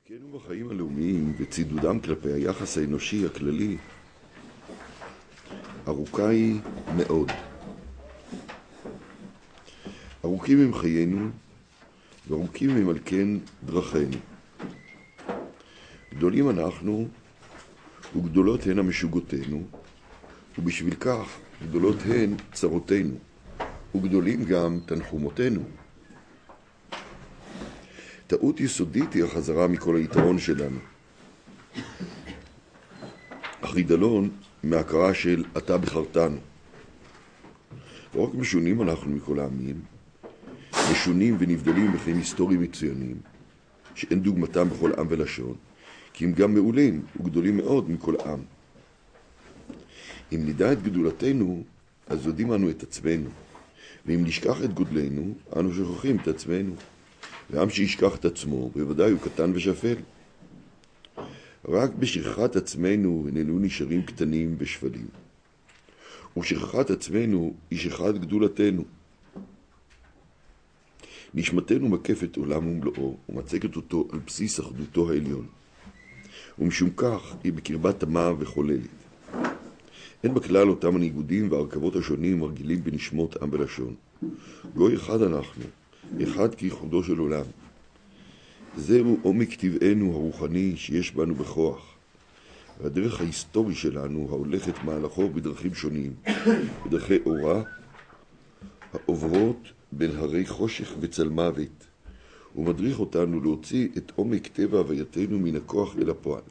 דרכנו בחיים הלאומיים וצידודם כלפי היחס האנושי הכללי ארוכה היא מאוד. ארוכים הם חיינו וארוכים הם על כן דרכינו. גדולים אנחנו וגדולות הן המשוגותינו, ובשביל כך גדולות הן צרותינו, וגדולים גם תנחומותינו. טעות יסודית היא החזרה מכל היתרון שלנו. החידלון מהכרה של אתה בחרתנו. לא רק משונים אנחנו מכל העמים, משונים ונבדלים בחיים היסטוריים מצוינים, שאין דוגמתם בכל עם ולשון, כי הם גם מעולים וגדולים מאוד מכל עם. אם נדע את גדולתנו, אז יודעים אנו את עצמנו, ואם נשכח את גודלנו, אנו שוכחים את עצמנו. ועם שישכח את עצמו, בוודאי הוא קטן ושפל. רק בשכחת עצמנו איננו נשארים קטנים ושפלים. ושכחת עצמנו היא שכחת גדולתנו. נשמתנו מקפת עולם ומלואו, ומצגת אותו על בסיס אחדותו העליון. ומשום כך היא בקרבת תמה וחוללת. אין בכלל אותם הניגודים והרכבות השונים מרגילים בנשמות עם ולשון. גוי אחד אנחנו, אחד כייחודו של עולם. זהו עומק טבענו הרוחני שיש בנו בכוח. והדרך ההיסטורי שלנו ההולכת מהלכו בדרכים שונים, בדרכי אורה, העוברות בין הרי חושך וצל מוות, ומדריך אותנו להוציא את עומק טבע הווייתנו מן הכוח אל הפועל.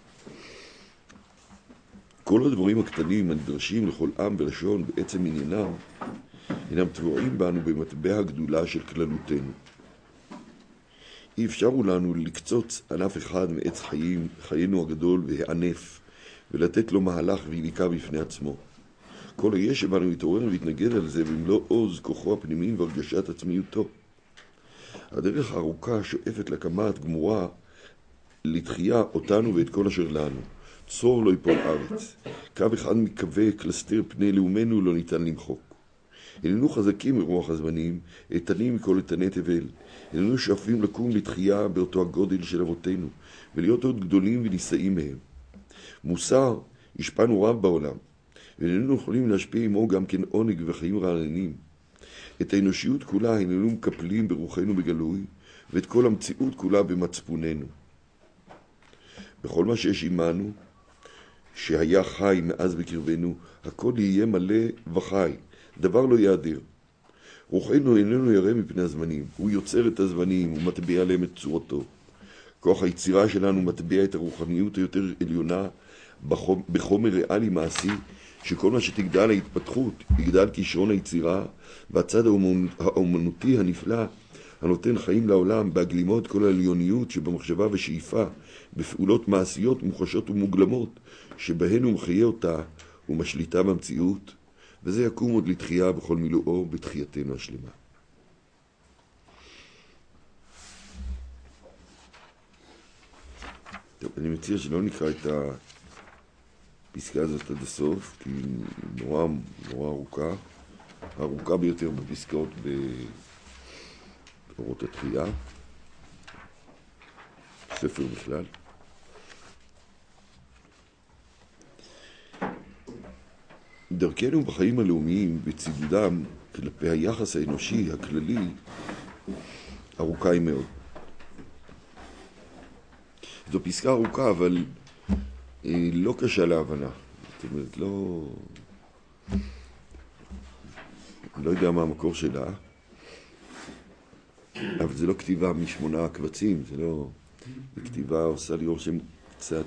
כל הדברים הקטנים הנדרשים לכל עם ולשון בעצם עניינם, אינם טבועים בנו במטבע הגדולה של כללותנו. אי אפשר הוא לנו לקצוץ ענף אחד מעץ חיינו הגדול והענף, ולתת לו מהלך ויניקה בפני עצמו. כל היש שבנו יתעורר ויתנגד על זה במלוא עוז כוחו הפנימי והרגשת עצמיותו. הדרך הארוכה שואפת לקמת גמורה לתחייה אותנו ואת כל אשר לנו. צור לא יפול ארץ. קו אחד מקווה קלסתר פני לאומנו לא ניתן למחוק. איננו חזקים מרוח הזמנים, איתנים מכל איתני תבל. איננו שואפים לקום לתחייה באותו הגודל של אבותינו, ולהיות עוד גדולים ונישאים מהם. מוסר השפענו רב בעולם, ואיננו יכולים להשפיע עמו גם כן עונג וחיים רעננים. את האנושיות כולה איננו מקפלים ברוחנו בגלוי, ואת כל המציאות כולה במצפוננו. בכל מה שיש עמנו, שהיה חי מאז בקרבנו, הכל יהיה מלא וחי, דבר לא יעדר. רוחנו איננו ירא מפני הזמנים, הוא יוצר את הזמנים, הוא מטביע להם את צורתו. כוח היצירה שלנו מטביע את הרוחניות היותר עליונה בחומר ריאלי מעשי, שכל מה שתגדל ההתפתחות, יגדל כישרון היצירה, והצד האומנותי הנפלא, הנותן חיים לעולם, בהגלימות כל העליוניות שבמחשבה ושאיפה, בפעולות מעשיות מוחשות ומוגלמות, שבהן הוא מחיה אותה ומשליטה במציאות, וזה יקום עוד לתחייה בכל מילואו בתחייתנו השלמה. טוב, אני מציע שלא נקרא את הפסקה הזאת עד הסוף, כי היא נורא ארוכה, הארוכה ביותר בפסקאות באורות התחייה, ספר בכלל. דרכנו בחיים הלאומיים וצידודם כלפי היחס האנושי הכללי ארוכה היא מאוד. זו פסקה ארוכה, אבל לא קשה להבנה. זאת אומרת, לא יודע מה המקור שלה, אבל זה לא כתיבה משמונה קבצים, זה לא... זה כתיבה עושה לי רושם קצת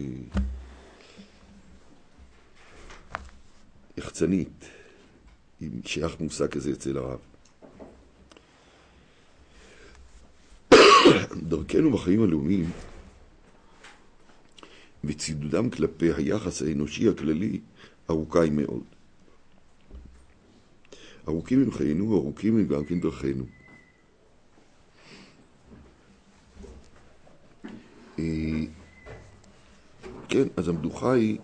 יחצנית, עם שייך מושג כזה אצל הרב. דרכנו בחיים הלאומיים וצידודם כלפי היחס האנושי הכללי ארוכה היא מאוד. ארוכים הם חיינו וארוכים הם גם כן דרכנו. כן, אז המדוכה היא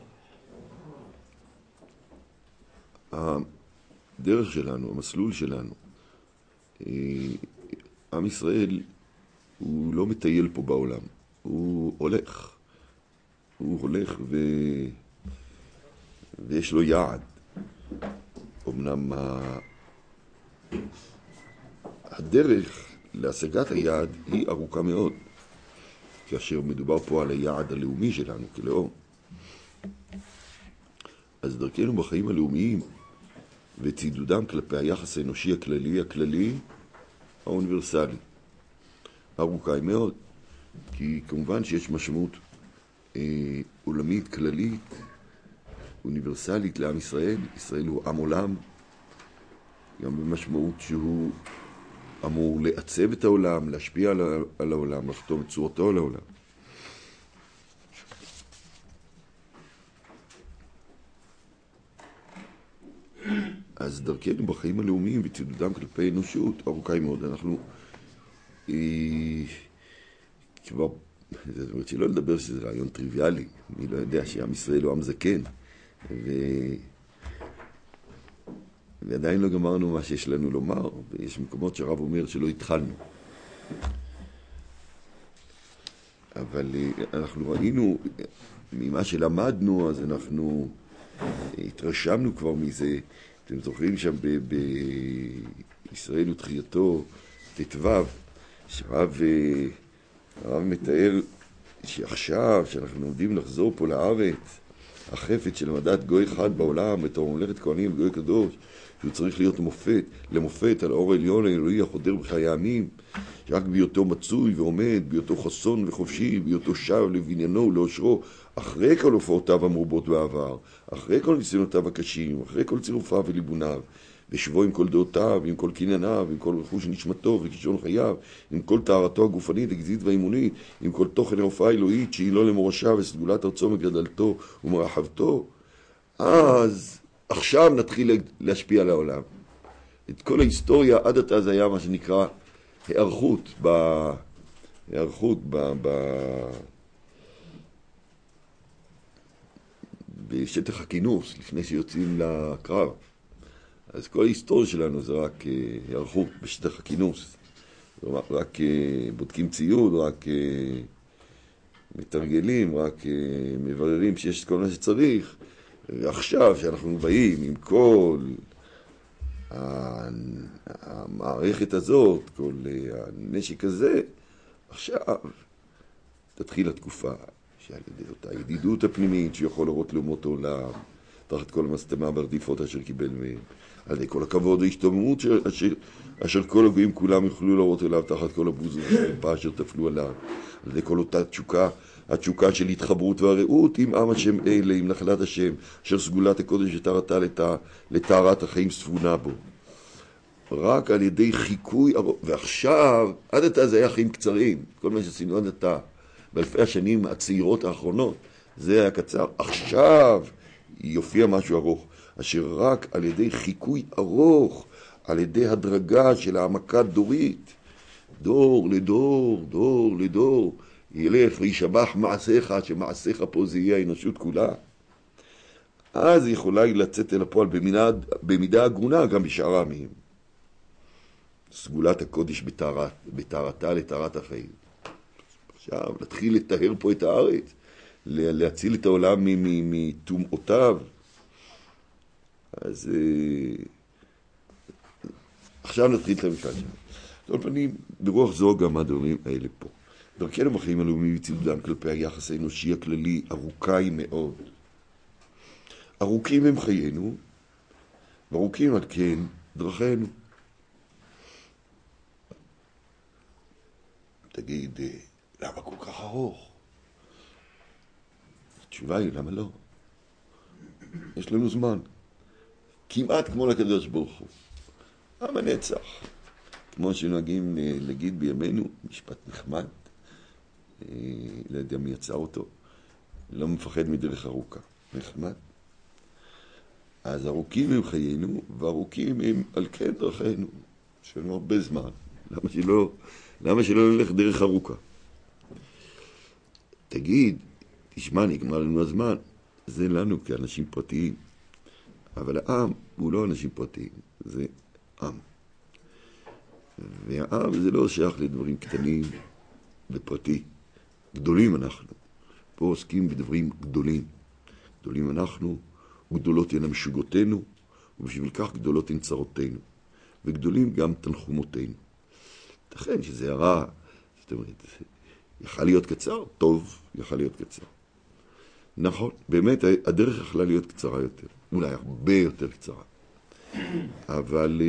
הדרך שלנו, המסלול שלנו. עם ישראל הוא לא מטייל פה בעולם. הוא הולך ויש לו יעד. אמנם הדרך להשגת היעד היא ארוכה מאוד, כאשר מדובר פה על היעד הלאומי שלנו כלאום. אז דרכנו בחיים הלאומיים וצידודם כלפי היחס האנושי הכללי, האוניברסלי, ארוכה היא מאוד, כי כמובן שיש משמעות עולמית, כללית, אוניברסלית לעם ישראל. ישראל הוא עם עולם, גם במשמעות שהוא אמור לעצב את העולם, להשפיע על העולם, לחתום את צורתו לעולם. אז דרכנו בחיים הלאומיים וצידודם כלפי אנושות ארוכה היא מאוד. אנחנו כבר, זאת אומרת שלא לדבר שזה רעיון טריוויאלי, אני לא יודע שעם ישראל הוא עם זקן, ועדיין לא גמרנו מה שיש לנו לומר, ויש מקומות שהרב אומר שלא התחלנו. אבל אנחנו ראינו, ממה שלמדנו, אז אנחנו התרשמנו כבר מזה. אתם זוכרים שם בישראל ותחייתו, תתוו, שהרב מתאר שעכשיו, שאנחנו עומדים לחזור פה לארץ, החפץ של מדעת גוי אחד בעולם, בתור ממלכת כהנים וגוי קדוש, שהוא צריך להיות למופת על האור העליון האלוהי החודר בחיי העמים, שרק בהיותו מצוי ועומד, בהיותו חסון וחופשי, בהיותו שב לבניינו ולאושרו, אחרי כל הופעותיו המרובות בעבר, אחרי כל ניסיונותיו הקשים, אחרי כל צירופיו וליבוניו, ושבו עם כל דעותיו, עם כל קנייניו, עם כל רכוש נשמתו וכישרון חייו, עם כל טהרתו הגופנית, הגזעית והאימונית, עם כל תוכן ההופעה האלוהית שהיא לא למורשה וסגולת ארצו מגדלתו ומרחבתו, אז עכשיו נתחיל להשפיע על העולם. את כל ההיסטוריה עד עתה זה היה מה שנקרא היערכות בשטח הכינוס, לפני שיוצאים לקרב. אז כל ההיסטוריה שלנו זה רק היערכות בשטח הכינוס. רק בודקים ציוד, רק מתרגלים, רק מבררים שיש כל מה שצריך. ועכשיו שאנחנו באים עם כל המערכת הזאת, כל הנשק הזה, עכשיו תתחיל התקופה שעל ידי אותה ידידות הפנימית שיכול לראות לאומות העולם, תחת כל המסתמה והרדיפות אשר קיבל מהם, על ידי כל הכבוד וההשתוממות אשר כל הגויים כולם יוכלו לראות אליו, תחת כל הבוז והחרפה אשר תפלו עליו, על ידי כל אותה התשוקה של התחברות והרעות עם עם השם אלה, עם נחלת השם, אשר סגולת הקודש וטהרתה לטהרת החיים ספונה בו. רק על ידי חיקוי ארוך, ועכשיו, עד עתה זה היה חיים קצרים, כל מה שעשינו עד עתה, באלפי השנים הצעירות האחרונות, זה היה קצר. עכשיו יופיע משהו ארוך, אשר רק על ידי חיקוי ארוך, על ידי הדרגה של העמקה דורית, דור לדור, ילך וישבח מעשיך, שמעשיך פה זה יהיה האנושות כולה. אז יכולה היא לצאת אל הפועל במידה הגונה גם בשאר העמים. סגולת הקודש בטהרתה לטהרת החיים. עכשיו נתחיל לטהר פה את הארץ, להציל את העולם מטומאותיו. אז עכשיו נתחיל את המשפט שלנו. על פנים, ברוח זו גם הדברים האלה פה. דרכנו בחיים הלאומיים וצידודם כלפי היחס האנושי הכללי ארוכה היא מאוד. ארוכים הם חיינו, וארוכים על כן דרכנו. תגיד, למה כל כך ארוך? התשובה היא, למה לא? יש לנו זמן. כמעט כמו לקדוש ברוך הוא. למה נצח? כמו שנוהגים להגיד בימינו, משפט נחמד, לא יודע מי יצא אותו, לא מפחד מדרך ארוכה, נחמד. אז ארוכים הם חיינו, וארוכים הם על כן דרכנו. יש לנו הרבה זמן. למה שלא נלך דרך ארוכה? תגיד, תשמע, נגמר לנו הזמן. זה לנו כאנשים פרטיים. אבל העם הוא לא אנשים פרטיים, זה עם. והעם זה לא שייך לדברים קטנים ופרטי. גדולים אנחנו. פה עוסקים בדברים גדולים. גדולים אנחנו, וגדולות הן המשוגותינו, ובשביל כך גדולות הן צרותינו. וגדולים גם תנחומותינו. תכן שזה הרע, זאת אומרת, יכל להיות קצר, טוב, יכל להיות קצר. נכון, באמת הדרך יכלה להיות קצרה יותר, אולי הרבה יותר קצרה. אבל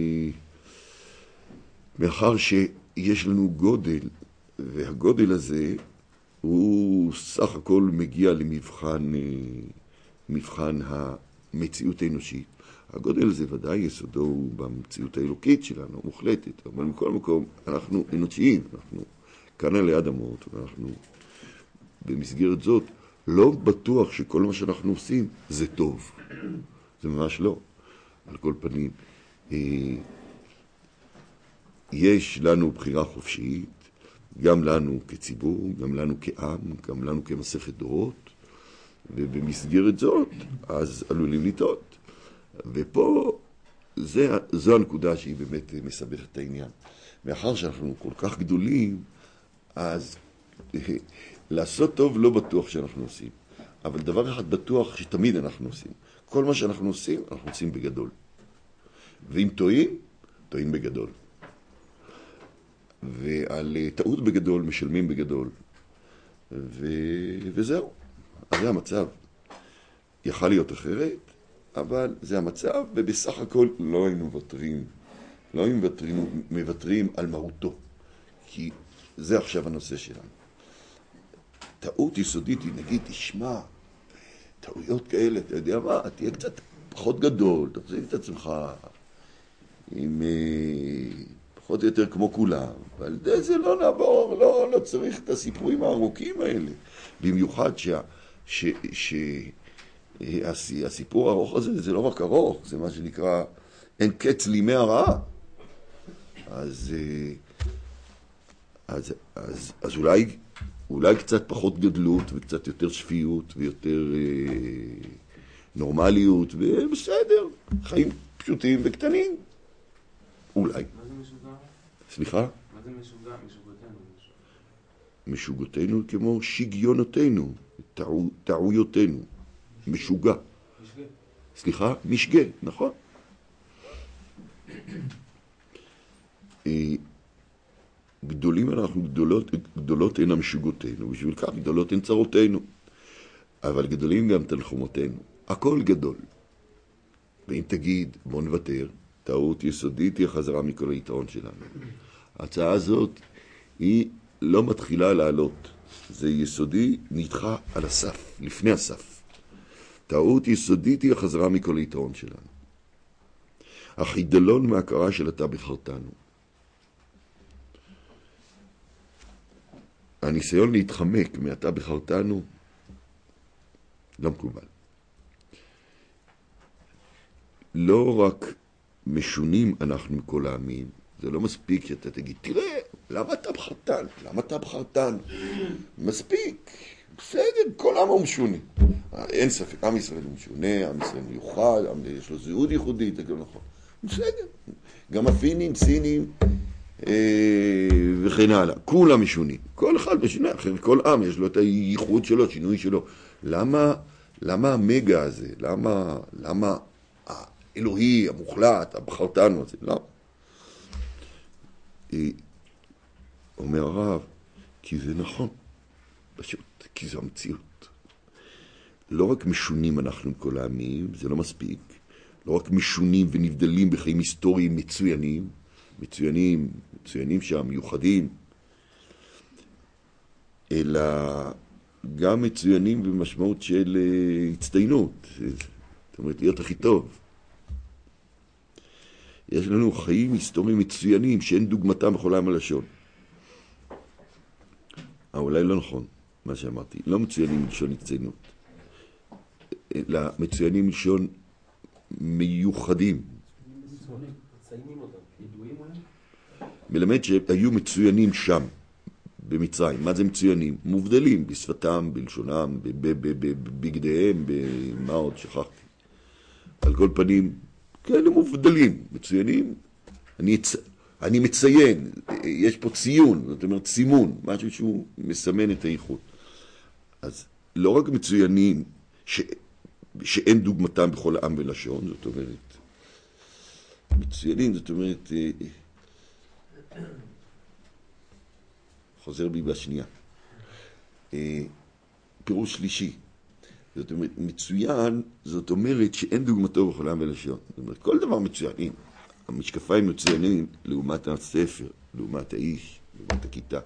מאחר שיש לנו גודל, והגודל הזה הוא סך הכל מגיע למבחן המציאות האנושית. הגודל הזה ודאי יסודו הוא במציאות האלוקית שלנו, מוחלטת, אבל מכל מקום אנחנו אנושיים, אנחנו כאן עלי אדמות, ואנחנו במסגרת זאת לא בטוח שכל מה שאנחנו עושים זה טוב. זה ממש לא. על כל פנים, יש לנו בחירה חופשית, גם לנו כציבור, גם לנו כעם, גם לנו כמסכת דורות, ובמסגרת זאת, אז עלולים לטעות. ופה, זו הנקודה שהיא באמת מסבכת את העניין. מאחר שאנחנו כל כך גדולים, אז לעשות טוב לא בטוח שאנחנו עושים. אבל דבר אחד בטוח שתמיד אנחנו עושים. כל מה שאנחנו עושים, אנחנו עושים בגדול. ואם טועים, טועים בגדול. ועל טעות בגדול משלמים בגדול. וזהו. אז זה המצב. יכל להיות אחרת, אבל זה המצב, ובסך הכל לא היינו מוותרים. לא היינו מוותרים על מהותו. כי זה עכשיו הנושא שלנו. טעות יסודית היא, נגיד, תשמע, טעויות כאלה, אתה יודע מה, תהיה קצת פחות גדול, תחזיק את עצמך עם פחות או יותר כמו כולם, אבל זה לא נעבור, לא צריך את הסיפורים הארוכים האלה. במיוחד שהסיפור הארוך הזה, זה לא רק ארוך, זה מה שנקרא, אין קץ לימי הרעה. אז אולי קצת פחות גדלות וקצת יותר שפיות ויותר נורמליות, ובסדר, חיים פשוטים וקטנים. אולי. מה זה משוגע? סליחה? מה זה משוגע? משוגותינו. משוגותינו כמו שגיונותינו, טעויותינו. משוגע. משגה. סליחה? משגה, נכון. גדולים אנחנו, גדולות הן המשוגותינו, בשביל כך גדולות הן צרותינו. אבל גדולים גם תנחומותינו. הכל גדול. ואם תגיד, בוא נוותר, טעות יסודית היא החזרה מכל היתרון שלנו. ההצעה הזאת היא לא מתחילה לעלות. זה יסודי נדחה על הסף, לפני הסף. טעות יסודית היא החזרה מכל היתרון שלנו. החידלון מהכרה של אתה בחרתנו. הניסיון להתחמק מעתה בחרתנו לא מקובל. לא רק משונים אנחנו מכל העמים, זה לא מספיק שאתה תגיד, תראה, למה אתה בחרתן? למה אתה בחרתן? מספיק, בסדר, כל עם הוא משונה. אין ספק, עם ישראל הוא משונה, עם ישראל מיוחד, יש לו זהות ייחודית, זה גם נכון. בסדר, גם הפינים, סינים, וכן הלאה, כולם משונים, כל אחד משונה, אחר כל עם יש לו את הייחוד שלו, שינוי שלו. למה המגה הזה, למה האלוהי המוחלט, הבחרתנו הזה, למה? אומר הרב, כי זה נכון, פשוט, כי זו המציאות. לא רק משונים אנחנו כל העמים, זה לא מספיק, לא רק משונים ונבדלים בחיים היסטוריים מצוינים שם, מיוחדים, אלא גם מצוינים במשמעות של הצטיינות, זאת אומרת, להיות הכי טוב. יש לנו חיים היסטוריים מצוינים שאין דוגמתם בכל העם הלשון. אולי לא נכון, מה שאמרתי. לא מצוינים מלשון הצטיינות, אלא מצוינים מלשון מיוחדים. מציינים אותם, ידועים אולי? מלמד שהיו מצוינים שם, במצרים. מה זה מצוינים? מובדלים בשפתם, בלשונם, בבגדיהם, במה עוד שכחתי. על כל פנים, כאלה מובדלים, מצוינים. אני מציין, יש פה ציון, זאת אומרת סימון, משהו שהוא מסמן את האיכות. אז לא רק מצוינים שאין דוגמתם בכל העם ולשון, זאת אומרת, מצוינים, זאת אומרת, חוזר בי בשנייה. פירוש שלישי, זאת אומרת, מצוין, זאת אומרת שאין דוגמתו בכל העם ולשון. זאת אומרת, כל דבר מצוינים. המשקפיים מצוינים לעומת הספר, לעומת האיש, לעומת הכיתה.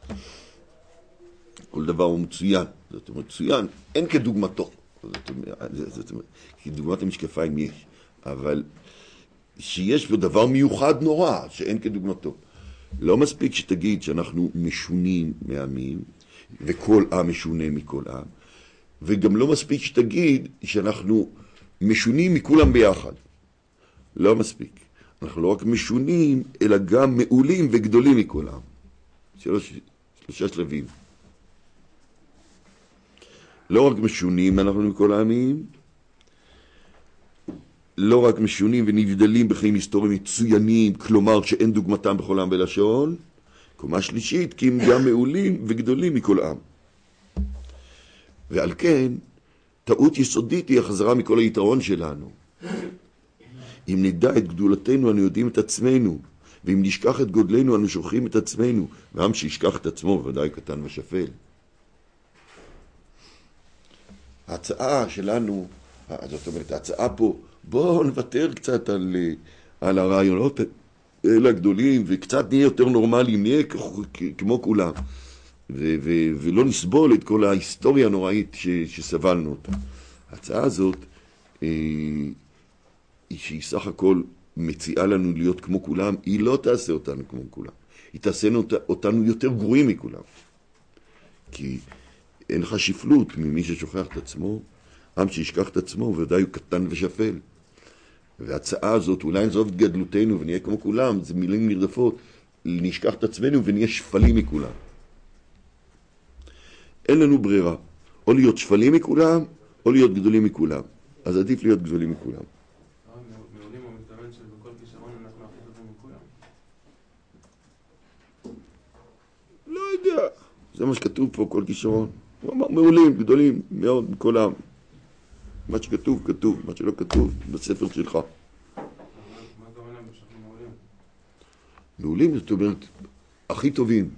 כל דבר הוא מצוין. זאת אומרת, מצוין, אין כדוגמתו. זאת אומרת, כדוגמת המשקפיים יש. אבל שיש פה דבר מיוחד נורא, שאין כדוגמתו. לא מספיק שתגיד שאנחנו משונים מעמים, וכל עם משונה מכל עם, וגם לא מספיק שתגיד שאנחנו משונים מכולם ביחד. לא מספיק. אנחנו לא רק משונים, אלא גם מעולים וגדולים מכולם. שלושה שלבים. לא רק משונים אנחנו מכל העמים, לא רק משונים ונבדלים בחיים היסטוריים מצוינים, כלומר שאין דוגמתם בכל עם ולשון, קומה שלישית, כי הם גם מעולים וגדולים מכל עם. ועל כן, טעות יסודית היא החזרה מכל היתרון שלנו. אם נדע את גדולתנו, אנו יודעים את עצמנו, ואם נשכח את גודלנו, אנו שוכחים את עצמנו, ועם שישכח את עצמו, ודאי קטן ושפל. ההצעה שלנו, זאת אומרת, ההצעה פה, בואו נוותר קצת על הרעיונות האלה הגדולים, וקצת נהיה יותר נורמליים, נהיה כמו כולם, ולא נסבול את כל ההיסטוריה הנוראית שסבלנו אותה. ההצעה הזאת, שהיא סך הכל מציעה לנו להיות כמו כולם, היא לא תעשה אותנו כמו כולם. היא תעשה אותנו יותר גרועים מכולם. כי אין לך שפלות ממי ששוכח את עצמו, עם שישכח את עצמו, ודאי הוא קטן ושפל. וההצעה הזאת, אולי נעזוב את גדלותנו ונהיה כמו כולם, זה מילים נרדפות, נשכח את עצמנו ונהיה שפלים מכולם. אין לנו ברירה, או להיות שפלים מכולם, או להיות גדולים מכולם. אז עדיף להיות גדולים מכולם. מעולים הוא מתכוון שבכל כישרון אנחנו הכי טובים מכולם. לא יודע, זה מה שכתוב פה, כל כישרון. הוא אמר מעולים, גדולים, מאוד מכל העם. מה שכתוב, כתוב, מה שלא כתוב, בספר שלך. מה הכוונה שאנחנו מעולים? מעולים, זאת אומרת, הכי טובים.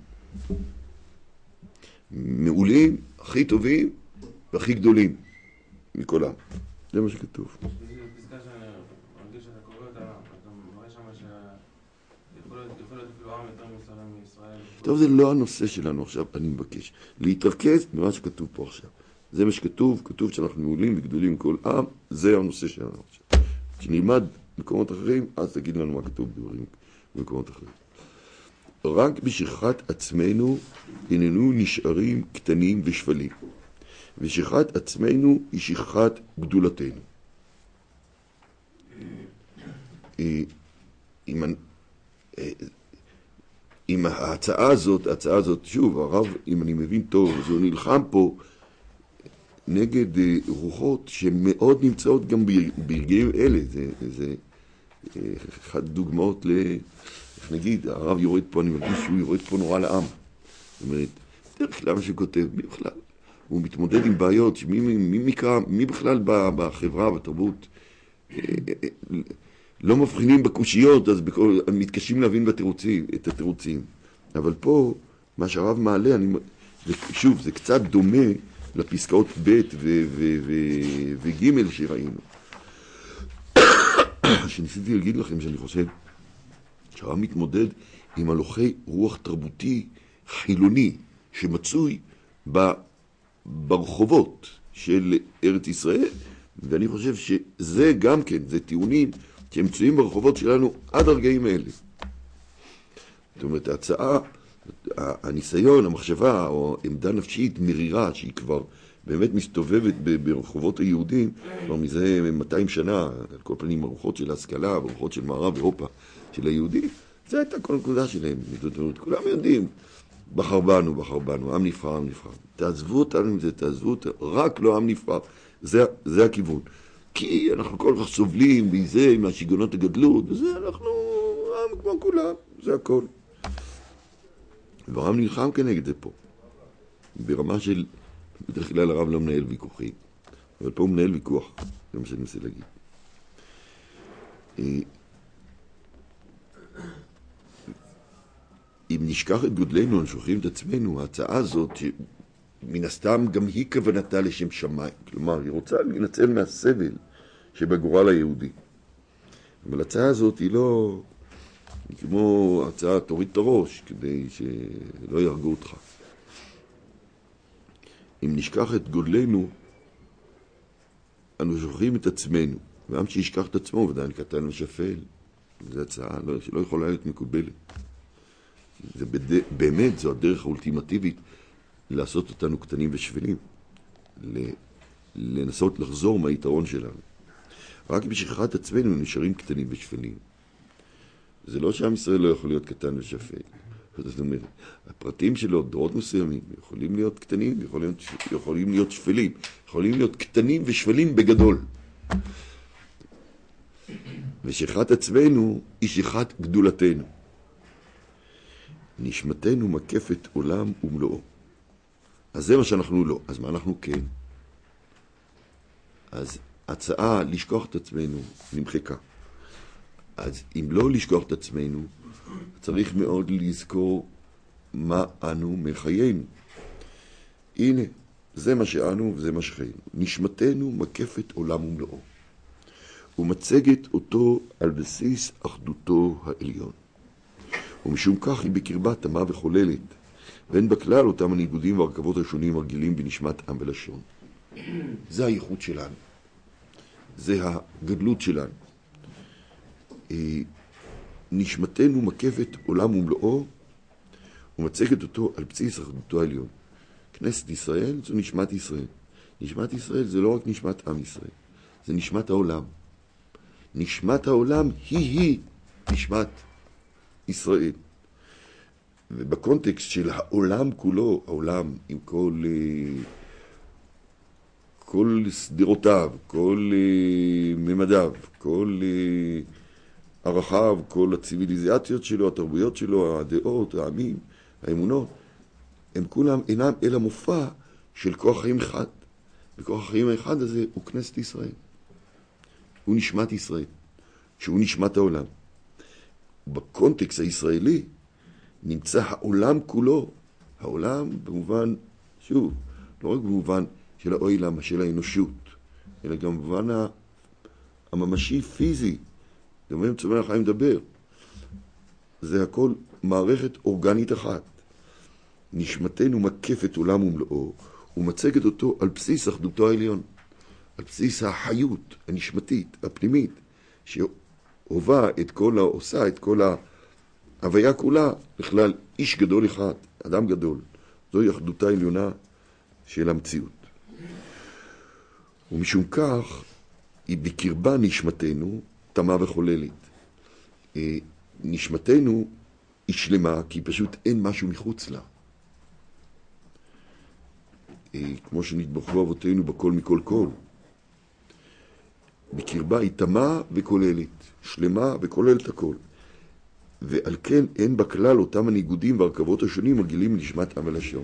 מעולים, הכי טובים והכי גדולים מכל העם. זה מה שכתוב. פסקה שאני מרגיש שאתה קורא אותה, אתה מראה שם שיכול להיות אפילו עם יותר מסוים מישראל. טוב, זה לא הנושא שלנו עכשיו, אני מבקש להתרכז במה שכתוב פה עכשיו. זה מה שכתוב, כתוב שאנחנו מעולים וגדולים מכל עם, זה הנושא שלנו עכשיו. כשנלמד מקומות אחרים, אז תגיד לנו מה כתוב בדברים במקומות אחרים. רק בשכחת עצמנו איננו נשארים קטנים ושפלים. ושכחת עצמנו היא שכחת גדולתנו. עם ההצעה הזאת, שוב, הרב, אם אני מבין טוב, אז הוא נלחם פה נגד רוחות שמאוד נמצאות גם ברגעים אלה. זה אחת דוגמאות איך נגיד, הרב יורד פה, אני מרגיש שהוא יורד פה נורא לעם. זאת אומרת, דרך כלל מה שכותב, מי בכלל? הוא מתמודד עם בעיות, מי בכלל בחברה, בתרבות, לא מבחינים בקושיות, אז מתקשים להבין את התירוצים. אבל פה, מה שהרב מעלה, שוב, זה קצת דומה לפסקאות ב' וג' שראינו. שניסיתי להגיד לכם שאני חושב שהרב מתמודד עם הלוכי רוח תרבותי חילוני שמצוי ברחובות של ארץ ישראל, ואני חושב שזה גם כן, זה טיעונים שמצויים ברחובות שלנו עד הרגעים האלה. זאת אומרת, ההצעה, הניסיון, המחשבה או עמדה נפשית מרירה שהיא כבר באמת מסתובבת ברחובות היהודים כבר מזה 200 שנה, על כל פנים הרוחות של ההשכלה, הרוחות של מערב אירופה של היהודים, זה הייתה כל נקודה שלהם. זאת אומרת, כולם יודעים, בחר בנו, עם נבחר. תעזבו אותנו עם זה, תעזבו אותנו, רק לא עם נבחר. זה הכיוון. כי אנחנו כל כך סובלים מזה, מהשיגעונות הגדלות, וזה אנחנו עם כמו כולם. זה הכל. והרב נלחם כנגד זה פה. ברמה של, בדרך כלל הרב לא מנהל ויכוחים, אבל פה הוא מנהל ויכוח, זה מה שאני מנסה להגיד. אם נשכח את גודלנו, נשוכחים את עצמנו, ההצעה הזאת, מן הסתם גם היא כוונתה לשם שמיים. כלומר, היא רוצה לנצל מהסבל שבגורל היהודי. אבל ההצעה הזאת היא לא, היא כמו הצעה תוריד את הראש, כדי שלא יהרגו אותך. אם נשכח את גודלנו, אנו שוכחים את עצמנו. ועם שישכח את עצמו, ודאי קטן ושפל. זו הצעה שלא יכולה להיות מקובלת. זה באמת, זו הדרך האולטימטיבית לעשות אותנו קטנים ושפלים. לנסות לחזור מהיתרון שלנו. רק בשכחת עצמנו נשארים קטנים ושפלים. זה לא שעם ישראל לא יכול להיות קטן ושפל. זאת אומרת, הפרטים שלו, דורות מסוימים, יכולים להיות קטנים, יכולים להיות שפלים. יכולים להיות קטנים ושפלים בגדול. ושכחת עצמנו היא שכחת גדולתנו. נשמתנו מקפת עולם ומלואו. אז זה מה שאנחנו לא. אז מה אנחנו כן? אז הצעה לשכוח את עצמנו נמחקה. אז אם לא לשכוח את עצמנו, צריך מאוד לזכור מה אנו מחיינו. הנה, זה מה שאנו וזה מה שחיינו. נשמתנו מקפת עולם ומלואו. ומצגת אותו על בסיס אחדותו העליון. ומשום כך היא בקרבה תמה וחוללת, ואין בכלל אותם הניגודים והרכבות השונים הרגילים בנשמת עם ולשון. זה הייחוד שלנו. זה הגדלות שלנו. נשמתנו מקפת עולם ומלואו, ומצגת אותו על בסיס אחדותו העליון. כנסת ישראל זו נשמת ישראל. נשמת ישראל זה לא רק נשמת עם ישראל, זה נשמת העולם. נשמת העולם היא נשמת ישראל. ובקונטקסט של העולם כולו, העולם עם כל סדירותיו, כל ממדיו, כל ערכיו, כל הציביליזציות שלו, התרבויות שלו, הדעות, העמים, האמונות, הם כולם אינם אלא מופע של כוח חיים אחד. וכוח החיים האחד הזה הוא כנסת ישראל. הוא נשמת ישראל, שהוא נשמת העולם. בקונטקסט הישראלי נמצא העולם כולו, העולם במובן, שוב, לא רק במובן של העולם, של האנושות, אלא גם במובן הממשי פיזי, זה אומר מצווה לחיים מדבר. זה הכל מערכת אורגנית אחת. נשמתנו מקפת עולם ומלואו, ומצגת אותו על בסיס אחדותו העליון, על בסיס החיות הנשמתית, הפנימית, שהובה את כל, עושה את כל ההוויה כולה, בכלל איש גדול אחד, אדם גדול. זוהי אחדותה העליונה של המציאות. ומשום כך, היא בקרבה נשמתנו תמה וחוללת. נשמתנו היא שלמה, כי פשוט אין משהו מחוץ לה. כמו שנתברכו אבותינו בכל מכל כל. בקרבה היא תמה וכוללת, שלמה וכוללת הכל. ועל כן אין בכלל אותם הניגודים והרכבות השונים הרגילים לנשמת עם ולשון.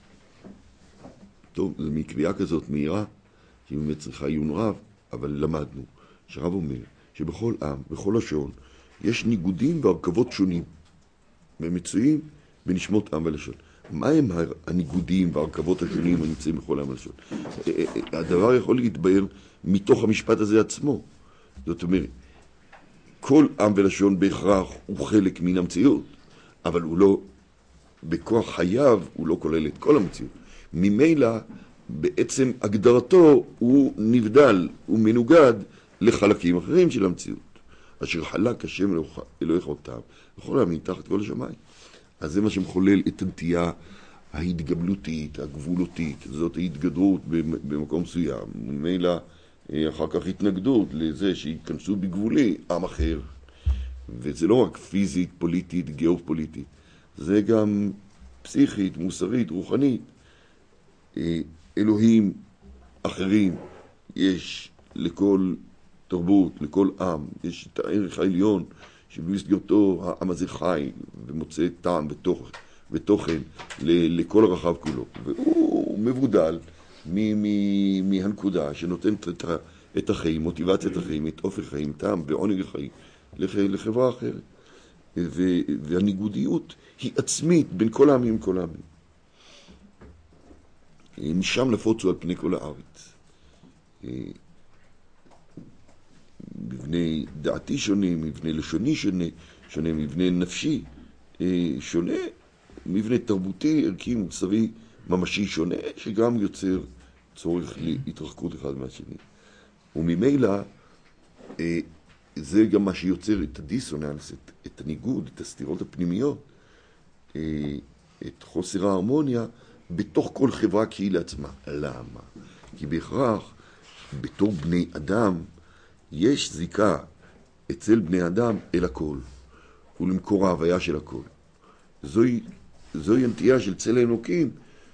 טוב, זו מקביעה כזאת מהירה, שהיא באמת צריכה עיון רב, אבל למדנו שהרב אומר שבכל עם, בכל לשון, יש ניגודים והרכבות שונים, והם מצויים בנשמות עם ולשון. מה הם הניגודים והרכבות השונים הנמצאים בכל עם ולשון? הדבר יכול להתבהר מתוך המשפט הזה עצמו. זאת אומרת, כל עם ולשון בהכרח הוא חלק מן המציאות, אבל הוא לא, בכוח חייו הוא לא כולל את כל המציאות. ממילא, בעצם הגדרתו הוא נבדל, הוא מנוגד לחלקים אחרים של המציאות. אשר חלק השם אלוהיך אותם, וכל העמים תחת כל השמיים. אז זה מה שמחולל את הנטייה ההתגבלותית, הגבולותית, זאת ההתגדרות במקום מסוים. ממילא אחר כך התנגדות לזה שיכנסו בגבולי עם אחר. וזה לא רק פיזית, פוליטית, גיאופוליטית. זה גם פסיכית, מוסרית, רוחנית. אלוהים אחרים יש לכל תרבות, לכל עם. יש את הערך העליון שבמסגרתו העם הזה חי ומוצא טעם ותוכן לכל הרחב כולו. והוא מבודל מהנקודה שנותנת את החיים, מוטיבציית החיים, את אופק החיים, טעם ועונג החיים לחברה אחרת. והניגודיות היא עצמית בין כל העמים וכל העמים. משם נפוצו על פני כל הארץ. מבנה דעתי שונה, מבנה לשוני שונה, מבנה נפשי שונה, מבנה תרבותי, ערכי, מוסרי, ממשי שונה, שגם יוצר צורך להתרחקות אחד מהשני. וממילא זה גם מה שיוצר את הדיסוננס, את הניגוד, את הסתירות הפנימיות, את חוסר ההרמוניה בתוך כל חברה כי היא לעצמה. למה? כי בהכרח בתור בני אדם יש זיקה אצל בני אדם אל הכל ולמקור ההוויה של הכל. זוהי הנטייה של צל האלוקים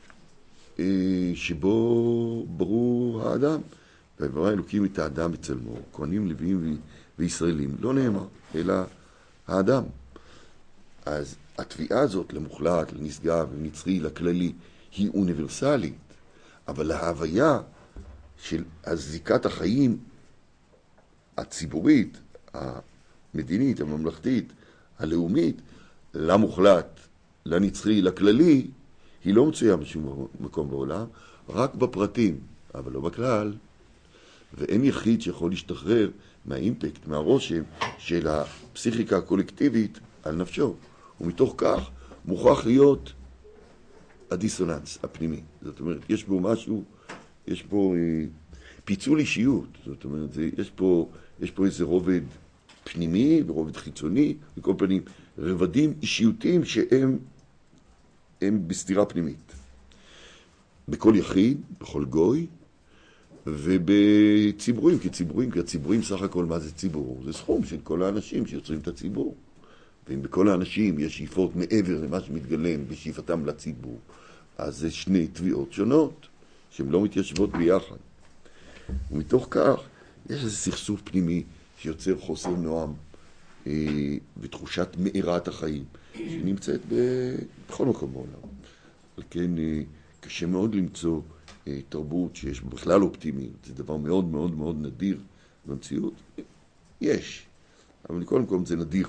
שבו ברור האדם. ויברא האלוקים את האדם בצלמו, כהנים, לוויים וישראלים. לא נאמר, אלא האדם. אז התביעה הזאת למוחלט, לנשגב, לנצרי, לכללי, היא אוניברסלית, אבל ההוויה של הזיקת החיים הציבורית, המדינית, הממלכתית, הלאומית, למוחלט, לנצרי, לכללי, היא לא מצויה בשום מקום בעולם, רק בפרטים, אבל לא בכלל. ואין יחיד שיכול להשתחרר מהאימפקט, מהרושם של הפסיכיקה הקולקטיבית על נפשו. ומתוך כך מוכרח להיות הדיסוננס הפנימי. זאת אומרת, יש בו משהו, יש פה פיצול אישיות. זאת אומרת, יש פה איזה רובד פנימי ורובד חיצוני, בכל פנים, רבדים אישיותיים שהם בסתירה פנימית. בכל יחיד, בכל גוי, ובציבורים, כי הציבורים סך הכל מה זה ציבור? זה סכום של כל האנשים שיוצרים את הציבור. ואם בכל האנשים יש שאיפות מעבר למה שמתגלם בשאיפתם לציבור, אז זה שני תביעות שונות שהן לא מתיישבות ביחד. ומתוך כך יש איזה סכסוך פנימי שיוצר חוסר נועם ותחושת מאירת החיים שנמצאת בכל מקום בעולם. על כן קשה מאוד למצוא תרבות שיש בכלל אופטימיות. זה דבר מאוד מאוד מאוד נדיר במציאות. יש, אבל קודם כל זה נדיר.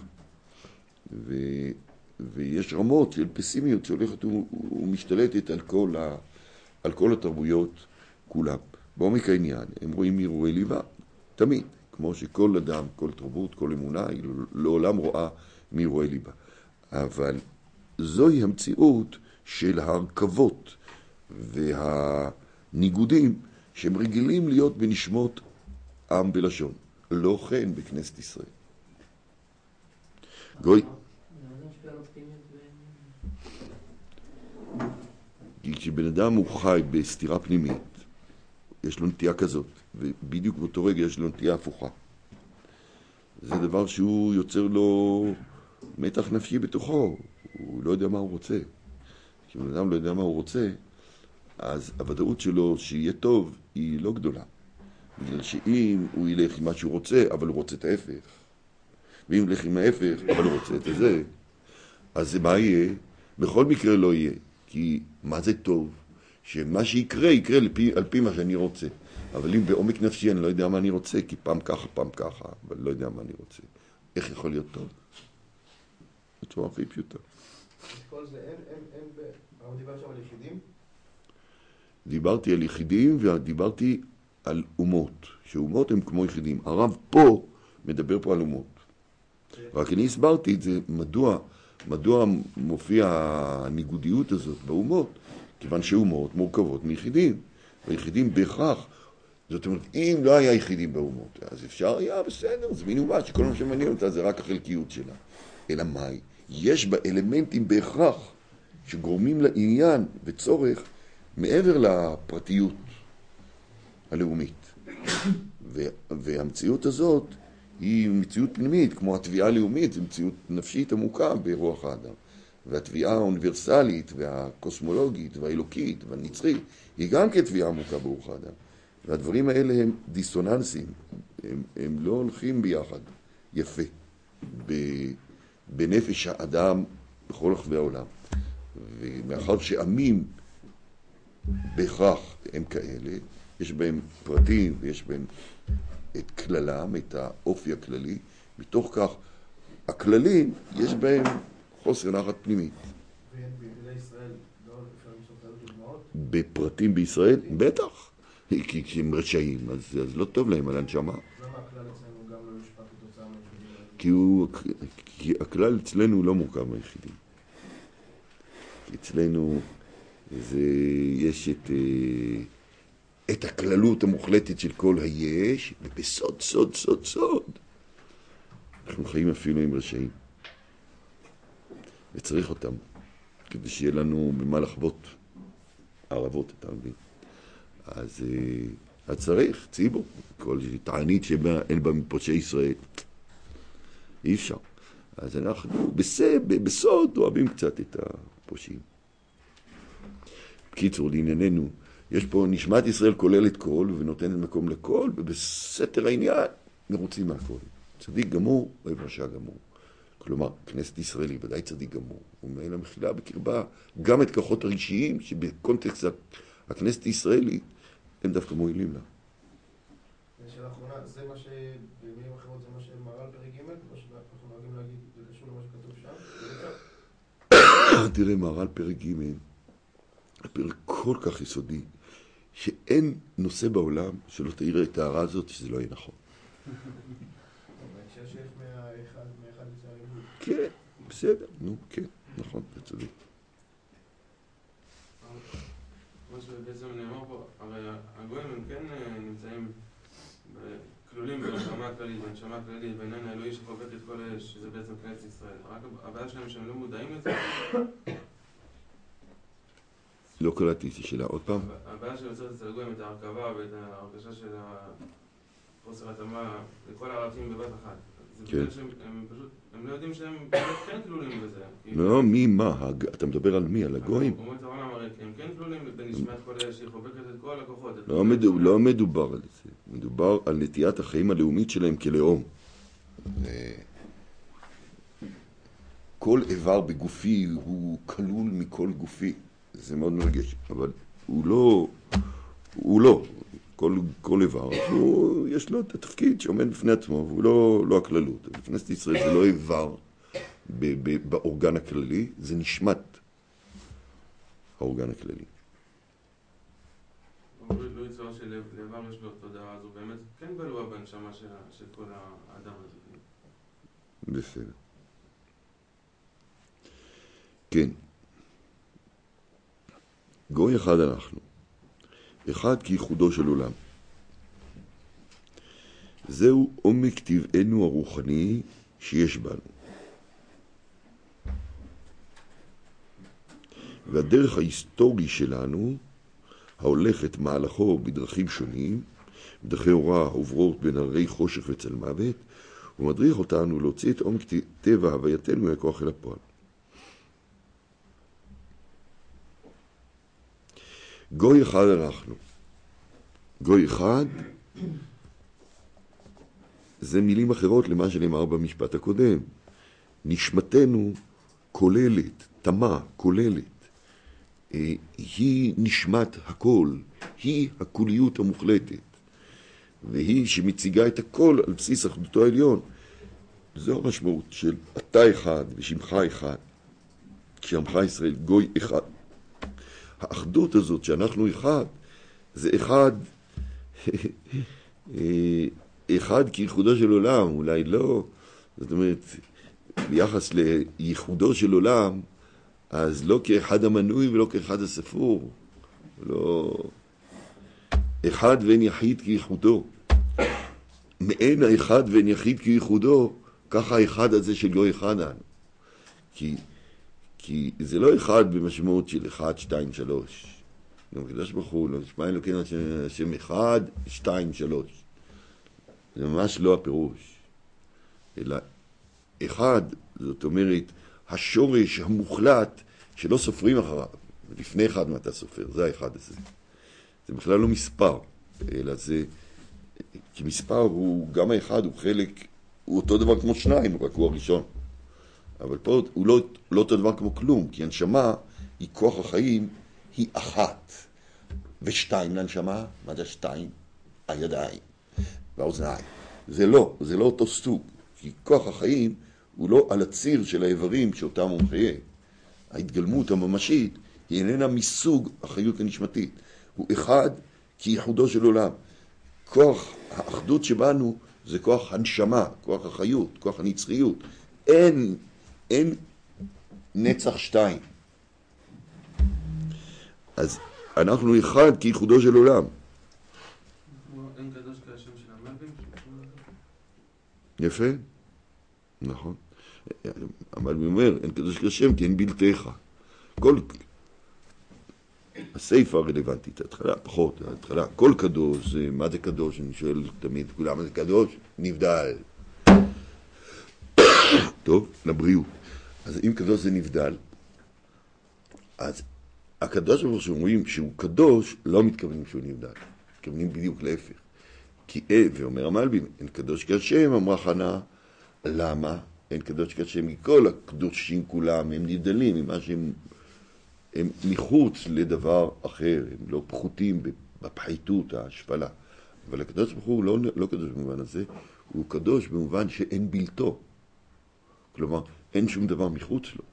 ויש רמות של פסימיות שהולכת ומשתלטת על כל התרבויות כולם. בעומק העניין, הם רואים אירועי ליבה, תמיד, כמו שכל אדם, כל תרבות, כל אמונה, היא לעולם רואה מאירועי ליבה. אבל זוהי המציאות של ההרכבות והניגודים שהם רגילים להיות בנשמות עם בלשון. לא כן בכנסת ישראל. גוי... כי כשבן אדם הוא חי בסתירה פנימית, יש לו נטייה כזאת, ובדיוק באותו רגע יש לו נטייה הפוכה. זה דבר שהוא יוצר לו מתח נפשי בתוכו, הוא לא יודע מה הוא רוצה. כשבן אדם לא יודע מה הוא רוצה, אז הוודאות שלו שיהיה טוב היא לא גדולה. בגלל שאם הוא ילך עם מה שהוא רוצה, אבל הוא רוצה את ההפך, ואם הוא ילך עם ההפך, אבל הוא רוצה את זה, אז זה מה יהיה? בכל מקרה לא יהיה. כי מה זה טוב? שמה שיקרה, יקרה על פי מה שאני רוצה. אבל אם בעומק נפשי אני לא יודע מה אני רוצה, כי פעם ככה, אבל לא יודע מה אני רוצה. איך יכול להיות טוב? בצורה הכי פשוטה. כל זה אין אבל דיבר שם על יחידים? דיברתי על יחידים ודיברתי על אומות. שאומות הם כמו יחידים. הרב פה מדבר פה על אומות. רק אני הסברתי את זה, מדוע מופיע הניגודיות הזאת באומות? כיוון שאומות מורכבות מיחידים. והיחידים בהכרח, זאת אומרת, אם לא היה יחידים באומות, אז אפשר היה בסדר, זה מין אומה שכל מה שמעניין אותה זה רק החלקיות שלה. אלא מהי? יש בה אלמנטים בהכרח שגורמים לעניין וצורך מעבר לפרטיות הלאומית. והמציאות הזאת היא מציאות פנימית, כמו התביעה הלאומית, זו מציאות נפשית עמוקה ברוח האדם. והתביעה האוניברסלית והקוסמולוגית והאלוקית והנצרית היא גם כתביעה עמוקה ברוח האדם. והדברים האלה הם דיסוננסים, הם לא הולכים ביחד יפה. בנפש האדם בכל רחבי העולם. ומאחר שעמים בהכרח הם כאלה, יש בהם פרטים ויש בהם את כללם, את האופי הכללי, מתוך כך הכללים יש בהם חוסר נחת פנימית. בידי ישראל לא אפשר למצוא כאלה דוגמאות? בפרטים בישראל? בטח. כי כשהם רשעים, אז לא טוב להם על הנשמה. למה הכלל אצלנו גם לא יושפע כתוצאה מהיחידים? כי הכלל אצלנו לא מורכב מהיחידים. אצלנו יש את הכללות המוחלטת של כל היש, ובסוד, סוד, סוד, סוד. אנחנו חיים אפילו עם רשעים. וצריך אותם, כדי שיהיה לנו במה לחוות ערבות, אתה מבין? אז צריך, ציבור, כל תענית שבה אין בה מפושעי ישראל. אי אפשר. אז אנחנו בסוד אוהבים קצת את הפושעים. בקיצור, לענייננו, יש פה נשמת ישראל כוללת קול ונותנת מקום לקול, ובסתר העניין מרוצים מהקול. צדיק גמור, אוהב רשע גמור. כלומר, כנסת ישראל היא ודאי צדיק גמור. ומאלה מכילה בקרבה גם את כוחות הראשיים, שבקונטקסט הכנסת הישראלית, הם דווקא מועילים לה. שאלה אחרונה, זה מה במילים אחרות, זה מה שמר"ל פרק ג', כמו שאנחנו נוהגים להגיד, זה קשור למה שכתוב שם? תראה, מר"ל פרק ג', הפרק כל כך יסודי, שאין נושא בעולם שלא תאיר את ההערה הזאת, שזה לא יהיה נכון. בהקשר שיש מאחד יצא הריבוד. כן, בסדר, נו, כן, נכון, זה צודק. מה שבעצם נאמר פה, הרי הגויים הם כן נמצאים כלולים בנשמה הכללית, בנשמה הכללית, בעניין האלוהי שחובק את כל האש, שזה בעצם כנסת ישראל. רק הבעיה שלהם שהם לא מודעים לזה. לא קראתי את השאלה, עוד פעם? הבעיה שיוצרת אצל הגויים את ההרכבה ואת ההרגשה של חוסר התאמה לכל הערכים בבת אחת. זה בגלל שהם פשוט, הם לא יודעים שהם כן כלולים בזה. לא, מי, מה? אתה מדבר על מי? על הגויים? אומרת העולם הרי, הם כן כלולים בנשמת כל האש, שהיא חובקת את כל הכוחות. לא מדובר על זה. מדובר על נטיית החיים הלאומית שלהם כלאום. כל איבר בגופי הוא כלול מכל גופי. זה מאוד מרגש, אבל הוא לא. כל איבר, יש לו את התפקיד שעומד בפני עצמו, והוא לא הכללות. בכנסת ישראל זה לא איבר באורגן הכללי, זה נשמת האורגן הכללי. לא יצורה של לאיבר יש לו תודעה, אז הוא באמת כן בלוע בנשמה של כל האדם הזה. בסדר. כן. גוי אחד אנחנו. אחד כייחודו של עולם. זהו עומק טבענו הרוחני שיש בנו. והדרך ההיסטורי שלנו, ההולכת מהלכו בדרכים שונים, בדרכי הוראה עוברות בין הרי חושך וצל מוות, הוא מדריך אותנו להוציא את עומק טבע הווייתנו מהכוח אל הפועל. גוי אחד אנחנו. גוי אחד זה מילים אחרות למה שנאמר במשפט הקודם. נשמתנו כוללת, תמה, כוללת. היא נשמת הכל, היא הכוליות המוחלטת. והיא שמציגה את הכל על בסיס אחדותו העליון. זו המשמעות של אתה אחד ושמך אחד. כשעמך ישראל גוי אחד. האחדות הזאת שאנחנו אחד, זה אחד כייחודו של עולם, אולי לא. זאת אומרת, ביחס לייחודו של עולם, אז לא כאחד המנוי ולא כאחד הספור. לא אחד ואין יחיד כייחודו. מעין האחד ואין יחיד כייחודו, ככה האחד הזה של לא אחד אנו. כי זה לא אחד במשמעות של 1, 2, 3. הקדוש ברוך הוא, נשמע אלוקינו השם 1, 2, 3. זה ממש לא הפירוש. אלא אחד, זאת אומרת, השורש המוחלט שלא סופרים אחריו. לפני אחד מה אתה סופר, זה האחד הזה. זה בכלל לא מספר, אלא זה, כי מספר הוא, גם האחד הוא חלק הוא אותו דבר כמו שניים, רק הוא הראשון. אבל פה הוא לא אותו דבר כמו כלום, כי הנשמה היא כוח החיים, היא אחת. ושתיים לנשמה, מה זה שתיים? הידיים והאוזניים. זה לא אותו סוג, כי כוח החיים הוא לא על הציר של האיברים שאותם הוא מחיה. ההתגלמות הממשית היא איננה מסוג החיות הנשמתית. הוא אחד כייחודו של עולם. כוח האחדות שבנו זה כוח הנשמה, כוח החיות, כוח הנצחיות. אין נצח שתיים. אז אנחנו אחד כייחודו של עולם. אין קדוש כהשם של המלבים? יפה, נכון. המלבים אומר, אין קדוש כהשם כי אין בלתך. הסעיפה הרלוונטית, ההתחלה, פחות, ההתחלה, כל קדוש, מה זה קדוש? אני שואל תמיד, כולם, מה זה קדוש? נבדל. טוב, לבריאות. אז אם קדוש זה נבדל, אז הקדוש ברוך שאומרים שהוא קדוש, לא מתכוונים שהוא נבדל. מתכוונים בדיוק להפך. כי ואומר המלבים, אין קדוש כהשם, אמרה חנה, למה? אין קדוש כהשם, מכל הקדושים כולם, הם נבדלים ממה שהם הם מחוץ לדבר אחר, הם לא פחותים בפחיתות, ההשפלה. אבל הקדוש ברוך הוא לא קדוש במובן הזה, הוא קדוש במובן שאין בלתו. כלומר, אין שום דבר מחוץ לו.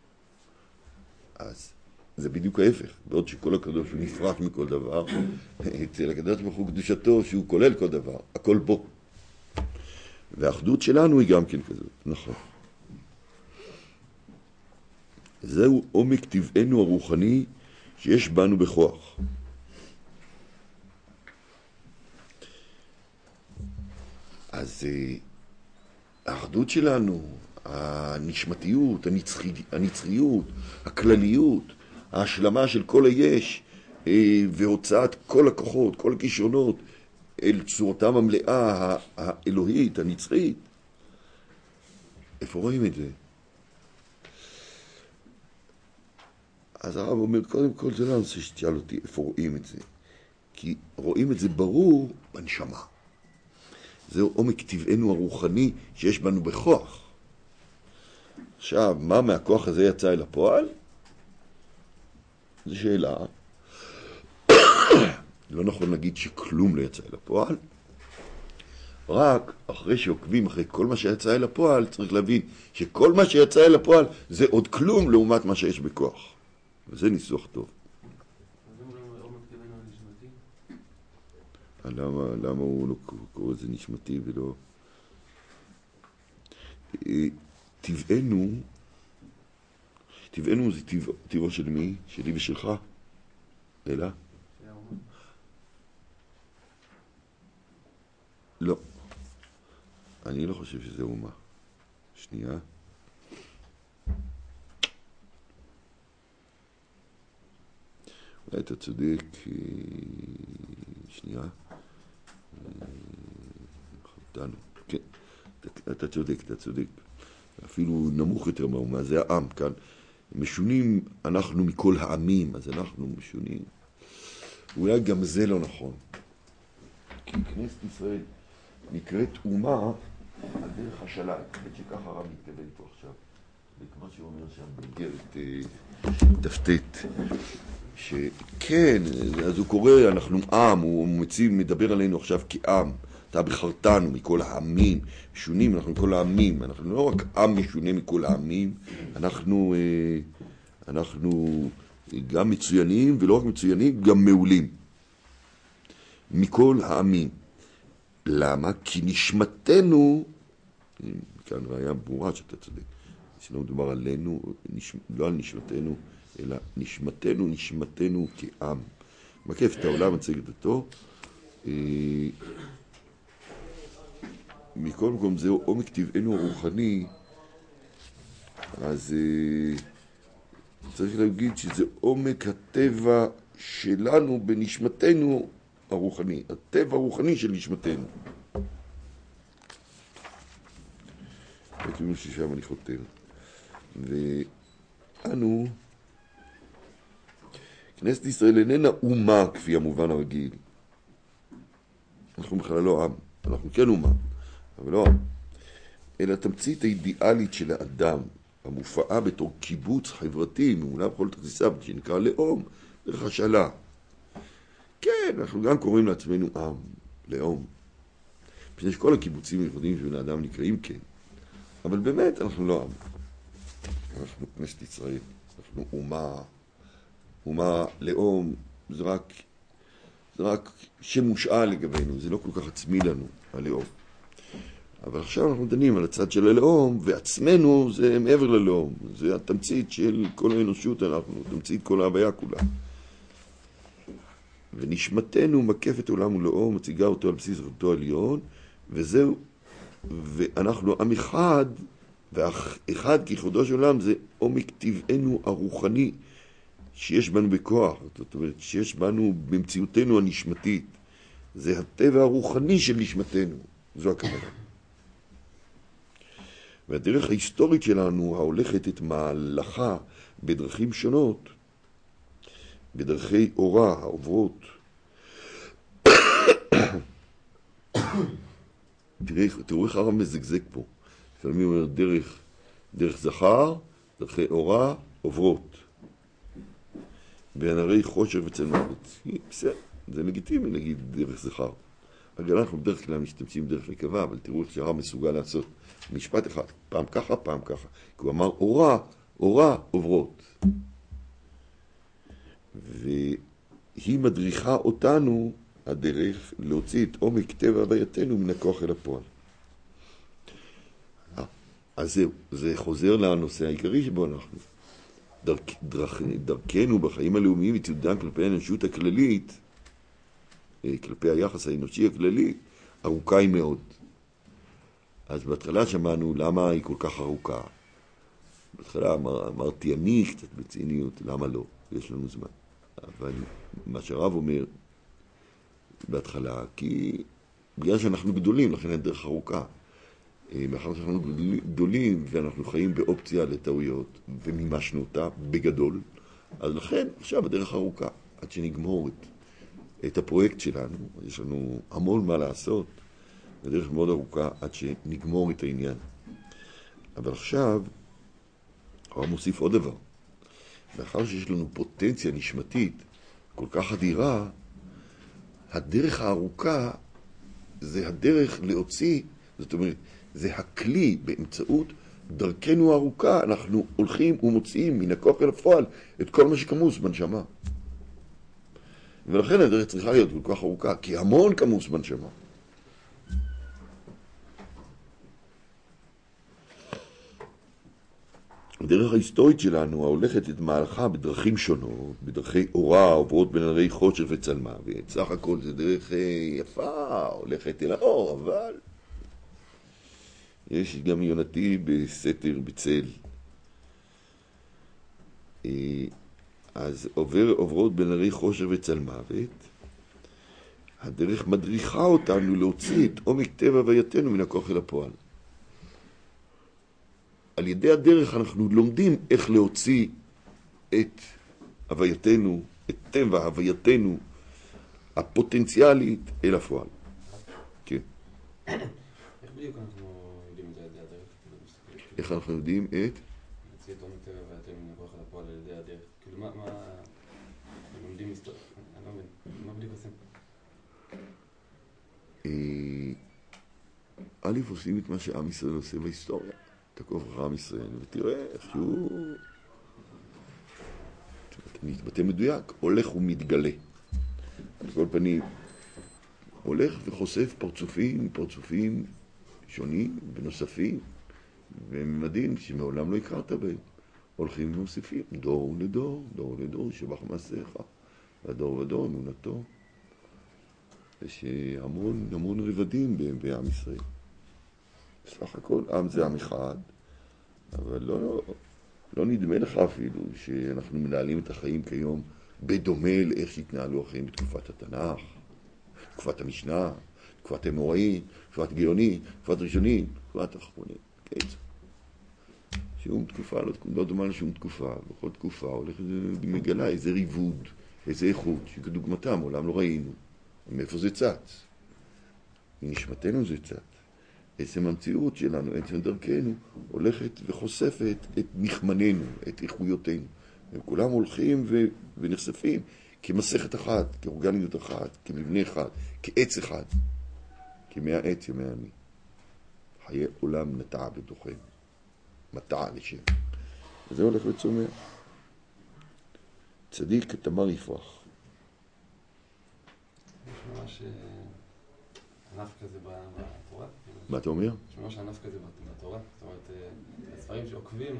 אז זה בדיוק ההפך. בעוד שכל הקדוש הוא נפרט מכל דבר, אצל הקדוש ברוך הוא קדושתו שהוא כולל כל דבר, הכל בו. והאחדות שלנו היא גם כן כזאת, נכון. זהו עומק טבענו הרוחני שיש בנו בכוח. אז האחדות שלנו, הנשמתיות, הנצחיות, הכלליות, ההשלמה של כל היש והוצאת כל הכוחות, כל הכישרונות אל צורתם המלאה, האלוהית, הנצחית. איפה רואים את זה? אז הרב אומר, קודם כל זה לא נושא שתשאל אותי איפה רואים את זה. כי רואים את זה ברור בנשמה. זהו עומק טבענו הרוחני שיש בנו בכוח. עכשיו, מה מהכוח הזה יצא אל הפועל? זו שאלה. לא נכון להגיד שכלום לא יצא אל הפועל. רק אחרי שעוקבים אחרי כל מה שיצא אל הפועל, צריך להבין שכל מה שיצא אל הפועל זה עוד כלום לעומת מה שיש בכוח. וזה ניסוח טוב. אז הוא לא עומק טבענו הנשמתי? למה הוא לא קורא את זה נשמתי ולא... טבענו זה טבעו של מי? שלי ושלך? אלא? לא. אני לא חושב שזה אומה. שנייה. אולי אתה צודק. שנייה. חותנו. כן. אתה צודק. אפילו נמוך יותר מהאומה. זה העם כאן. משונים אנחנו מכל העמים, אז אנחנו משונים. אולי גם זה לא נכון. כי כנסת ישראל נקראת אומה על דרך השלל. באמת שככה הרב מתכוון פה עכשיו. וכמו שהוא אומר שם בגרת דפתת, שכן, אז הוא קורא, אנחנו עם, הוא מדבר עלינו עכשיו כעם. אתה בחרתנו מכל העמים, משונים, אנחנו מכל העמים. אנחנו לא רק עם משונה מכל העמים, אנחנו גם מצוינים, ולא רק מצוינים, גם מעולים. מכל העמים. למה? כי נשמתנו, כאן ראיה ברורה שאתה צודק, שלא מדובר עלינו, לא על נשמתנו, אלא נשמתנו כעם. מקף את העולם, מצג את אותו. מכל מקום זהו עומק טבענו הרוחני, אז צריך להגיד שזה עומק הטבע שלנו בנשמתנו הרוחני, הטבע הרוחני של נשמתנו. וכתובים ששם אני חותר. ואנו, כנסת ישראל איננה אומה כפי המובן הרגיל. אנחנו בכלל לא עם, אנחנו כן אומה, אבל לא עם. אלא תמצית האידיאלית של האדם, המופעה בתור קיבוץ חברתי, מעולה בכל תכסיסיו, שנקרא לאום, דרך השאלה. כן, אנחנו גם קוראים לעצמנו עם, לאום. מפני שכל הקיבוצים הייחודיים של בני אדם נקראים כן. אבל באמת אנחנו לא עם. אנחנו כנסת ישראל, אנחנו אומה לאום, זה רק שם מושאל לגבינו, זה לא כל כך עצמי לנו, הלאום. אבל עכשיו אנחנו דנים על הצד של הלאום, ועצמנו זה מעבר ללאום. זה התמצית של כל האנושות, אנחנו תמצית כל ההוויה כולה. ונשמתנו מקפת עולם ולאום, מציגה אותו על בסיס אותו עליון, וזהו, ואנחנו עם אחד, ואחד כיחודו של עולם זה עומק טבענו הרוחני, שיש בנו בכוח, זאת אומרת, שיש בנו במציאותנו הנשמתית. זה הטבע הרוחני של נשמתנו, זו הכוונה. והדרך ההיסטורית שלנו, ההולכת את מהלכה בדרכים שונות, בדרכי אורה העוברות. תראו איך הרב מזגזג פה. לפעמים הוא אומר דרך זכר, דרכי אורה עוברות. בענרי חושר וצל מוות. בסדר, זה לגיטימי להגיד דרך זכר. אגב, אנחנו בדרך כלל משתמשים דרך נקבה, אבל תראו איך שהרב מסוגל לעשות משפט אחד, פעם ככה, פעם ככה. כי הוא אמר אורה עוברות. והיא מדריכה אותנו, הדרך, להוציא את עומק טבע הווייתנו מן הכוח אל הפועל. אז זהו, זה חוזר לנושא העיקרי שבו אנחנו. דרכנו בחיים הלאומיים ותיעודם כלפי האנושות הכללית, כלפי היחס האנושי הכללי, ארוכה היא מאוד. אז בהתחלה שמענו למה היא כל כך ארוכה. בהתחלה אמרתי אני קצת בציניות, למה לא? יש לנו זמן. אבל מה שהרב אומר בהתחלה, כי בגלל שאנחנו גדולים, לכן אין דרך ארוכה. מאחר שאנחנו גדולים ואנחנו חיים באופציה לטעויות ומימשנו אותה בגדול, אז לכן עכשיו הדרך ארוכה עד שנגמור את הפרויקט שלנו. יש לנו המון מה לעשות, הדרך מאוד ארוכה עד שנגמור את העניין. אבל עכשיו הרב מוסיף עוד דבר. מאחר שיש לנו פוטנציה נשמתית כל כך אדירה, הדרך הארוכה זה הדרך להוציא, זאת אומרת, זה הכלי באמצעות דרכנו הארוכה, אנחנו הולכים ומוציאים מן הכוח אל הפועל את כל מה שכמוס בנשמה. ולכן הדרך צריכה להיות כל כך ארוכה, כי המון כמוס בנשמה. הדרך ההיסטורית שלנו, ההולכת את מהלכה בדרכים שונות, בדרכי אורה, עוברות בין הרי חושך וצלמה, וסך הכל זה דרך יפה, הולכת אל האור, אבל יש גם יונתי בסתר בצל. אז עוברות בין הרי חושך וצלמוות, הדרך מדריכה אותנו להוציא את עומק טבע הווייתנו מן הכוח אל הפועל. על ידי הדרך אנחנו לומדים איך להוציא את הווייתנו, את טבע הווייתנו הפוטנציאלית אל הפועל. כן. איך בדיוק אנחנו יודעים את זה על ידי הדרך? איך אנחנו יודעים את? להוציא את עומק טבע הווייתנו מן הכוח אל הפועל על ידי הדרך. כאילו מה לומדים היסטוריה? אני לא מבין. מה בדיוק עושים? א' עושים את מה שעם ישראל עושה בהיסטוריה. תקוף אחר עם ישראל, ותראה איך שהוא מתבטא מדויק, הולך ומתגלה. על כל פנים, הולך וחושף פרצופים שונים ונוספים, וממדים שמעולם לא הכרת בהם. הולכים ומוסיפים, דור לדור, שבח מעשיך, והדור ודור אמונתו. יש המון רבדים בעם ישראל. בסך הכל, עם זה עם אחד, אבל לא נדמה לך אפילו שאנחנו מנהלים את החיים כיום בדומה לאיך שהתנהלו החיים בתקופת התנ"ך, תקופת המשנה, תקופת האמוראים, תקופת גאונים, תקופת ראשונים, תקופת האחרונים. שום תקופה לא דומה לשום תקופה, בכל תקופה הולכת מגלה איזה ריבוד, איזה איכות, שכדוגמתם עולם לא ראינו. מאיפה זה צץ? מנשמתנו זה צץ. עצם המציאות שלנו, עצם דרכנו, הולכת וחושפת את מכמננו, את איכויותינו. הם כולם הולכים ונחשפים כמסכת אחת, כאורגניות אחת, כמבנה אחד, כעץ אחד, כמהעץ ימי אני. חיי עולם נטע בתוכנו, מטע לשם. וזה הולך וצומח. צדיק תמר יפרח. יש ממש ענף כזה בתורה? מה אתה אומר? יש ממש ענף כזה בתורה? זאת אומרת, הספרים שעוקבים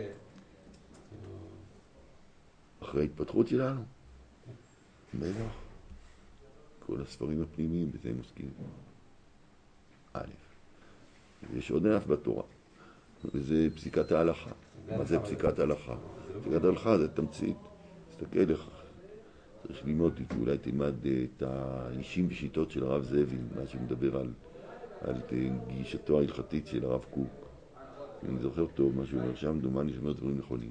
אחרי ההתפתחות שלנו? בטח. כל הספרים הפנימיים, בזה הם עוסקים. א', יש עוד ענף בתורה, וזה פסיקת ההלכה. מה זה פסיקת ההלכה? פסיקת ההלכה זה תמצית. תסתכל לך, צריך ללמוד, אולי תלמד את האישים ושיטות של הרב זאבי, מה שמדבר על גישתו ההלכתית של הרב קוק. אני זוכר טוב מה שהוא אומר שם, דומני שאומר דברים נכונים.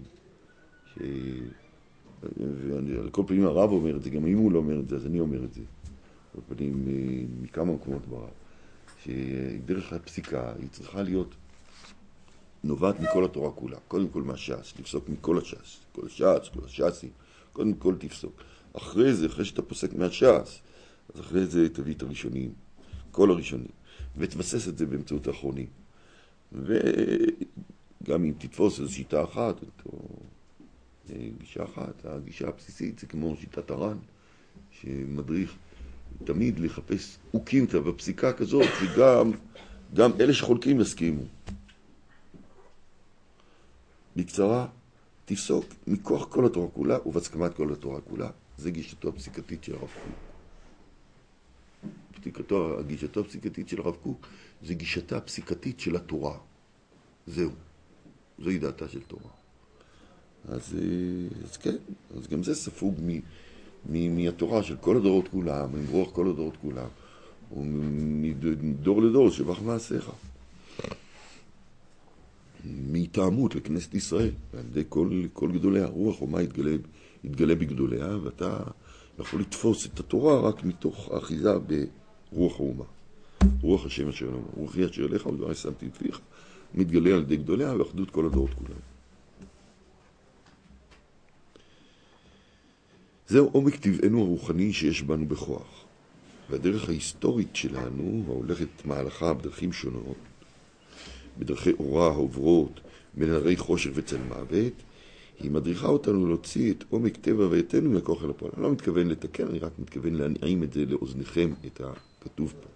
ועל כל פעמים הרב אומר את זה, גם אם הוא לא אומר את זה, אז אני אומר את זה. כל פעמים מכמה מקומות ברב. שדרך הפסיקה היא צריכה להיות נובעת מכל התורה כולה. קודם כל מהש"ס, לפסוק מכל הש"ס. כל הש"ס, כל הש"סים. קודם כל תפסוק. אחרי זה, אחרי שאתה פוסק מהש"ס, אז אחרי זה תביא את הראשונים, כל הראשונים, ותבסס את זה באמצעות האחרונים. וגם אם תתפוס איזו שיטה אחת, או גישה אחת, הגישה הבסיסית זה כמו שיטת הר"ן, שמדריך תמיד לחפש עוקים בפסיקה כזאת, וגם אלה שחולקים יסכימו. בקצרה, תפסוק מכוח כל התורה כולה ובהסכמת כל התורה כולה. זה גישתו הפסיקתית של הרב קוק. גישתו הפסיקתית של הרב קוק זה גישתה הפסיקתית של התורה. זהו. זוהי דעתה של תורה. אז כן, אז גם זה ספוג מהתורה של כל הדורות כולם, מרוח כל הדורות כולם, ומדור לדור שבח מעשיך. מהתאמות לכנסת ישראל, על ידי כל גדוליה. רוח אומה יתגלה בגדוליה, ואתה יכול לתפוס את התורה רק מתוך האחיזה ברוח האומה. רוח השם אשר אלוהים, רוחי אשר אליך ודברי שמתי בפיך, מתגלה על ידי גדוליה ואחדות כל הדורות כולם. זהו עומק טבענו הרוחני שיש בנו בכוח. והדרך ההיסטורית שלנו, ההולכת מהלכה בדרכים שונות, בדרכי אורה העוברות בין הרי חושך וצל מוות, היא מדריכה אותנו להוציא את עומק טבע ויתנו מהכוח אל הפועל. אני לא מתכוון לתקן, אני רק מתכוון להנעים את זה לאוזניכם, את הכתוב פה.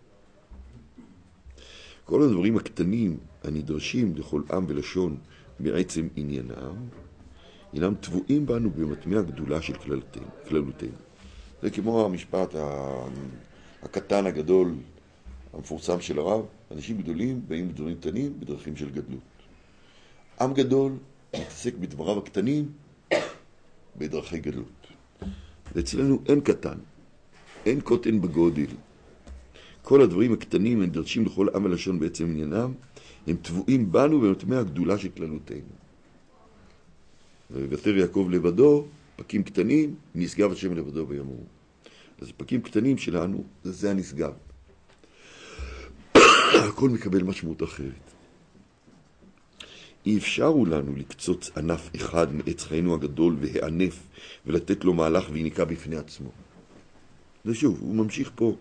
כל הדברים הקטנים הנדרשים לכל עם ולשון בעצם עניינם, אינם טבועים בנו במטמע הגדולה של כללותנו. זה כמו המשפט הקטן הגדול המפורסם של הרב, אנשים גדולים באים בדברים קטנים בדרכים של גדלות. עם גדול מתעסק בדבריו הקטנים בדרכי גדלות. ואצלנו אין קטן, אין קוטן בגודל. כל הדברים הקטנים הנדרשים לכל עם ולשון בעצם עניינם, הם טבועים בנו במטמע הגדולה של כללותנו. ויוותר יעקב לבדו, פקים קטנים, נשגב השם לבדו בימור. אז פקים קטנים שלנו, זה הנשגב. הכל מקבל משמעות אחרת. אי אפשרו לנו לקצוץ ענף אחד מעץ חיינו הגדול והענף ולתת לו מהלך ויניקה בפני עצמו. זה שוב, הוא ממשיך פה,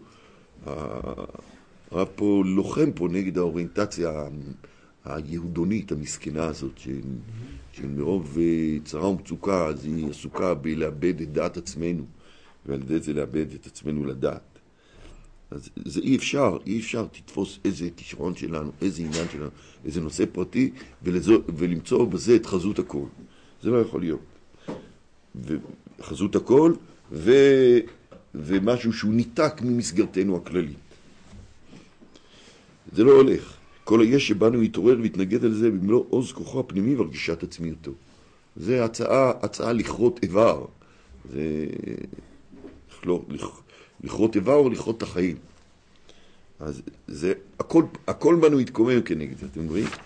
הרב פה לוחם פה נגד האוריינטציה היהודונית המסכנה הזאת, שמרוב צרה ומצוקה אז היא עסוקה בלאבד את דעת עצמנו, ועל ידי זה לאבד את עצמנו לדעת. אז זה אי אפשר תתפוס איזה כישרון שלנו, איזה עניין שלנו, איזה נושא פרטי, ולמצוא בזה את חזות הכל. זה לא יכול להיות. חזות הכל, ומשהו שהוא ניתק ממסגרתנו הכללית. זה לא הולך. כל היש שבנו יתעורר והתנגד על זה במלוא עוז כוחו הפנימי והרגישת עצמיותו. זה הצעה לכרות איבר. זה לכרות איבר או לכרות את החיים. אז זה, הכל בנו יתקומם כנגד זה, אתם רואים?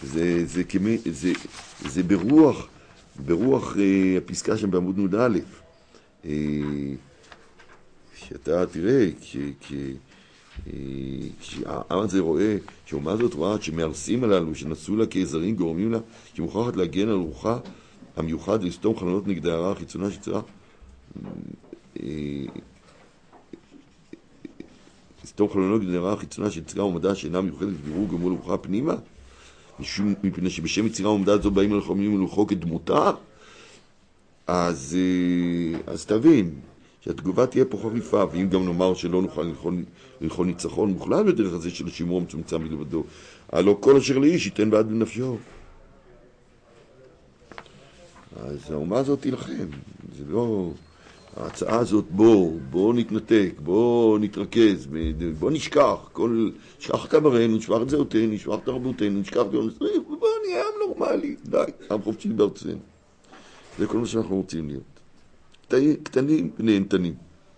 זה ברוח הפסקה שם בעמוד נוד א', שאתה תראה, העם הזה רואה, שהאומה הזאת רואה שמהרסים הללו, שנשאו לה כעזרים, גורמים לה, שמוכרחת להגן על רוחה המיוחד לסתום חלונות נגד ההערה החיצונה שיצרה, לסתום חלונות נגד ההערה החיצונה שיצרה עומדה שאינה מיוחדת ובירור גמול רוחה פנימה, מפני שבשם יצירה עומדה זו באים הלוחמים ולוחוק את דמותה. אז תבין שהתגובה תהיה פה חריפה, ואם גם נאמר שלא נוכל ללכול ניצחון מוחלט בדרך הזה של השימור המצומצם מלבדו, הלא כל אשר לאיש ייתן בעד בנפשו. אז האומה הזאת תילחם, זה לא... ההצעה הזאת, בוא נתנתק, בוא נתרכז, בוא נשכח, נשכח את עברנו, נשכח את זהותנו, נשכח את תרבותנו, נשכח את... בוא נהיה עם נורמלי, די, עם חופשי בארצנו. זה כל מה שאנחנו רוצים להיות. קטנים ונהנתנים.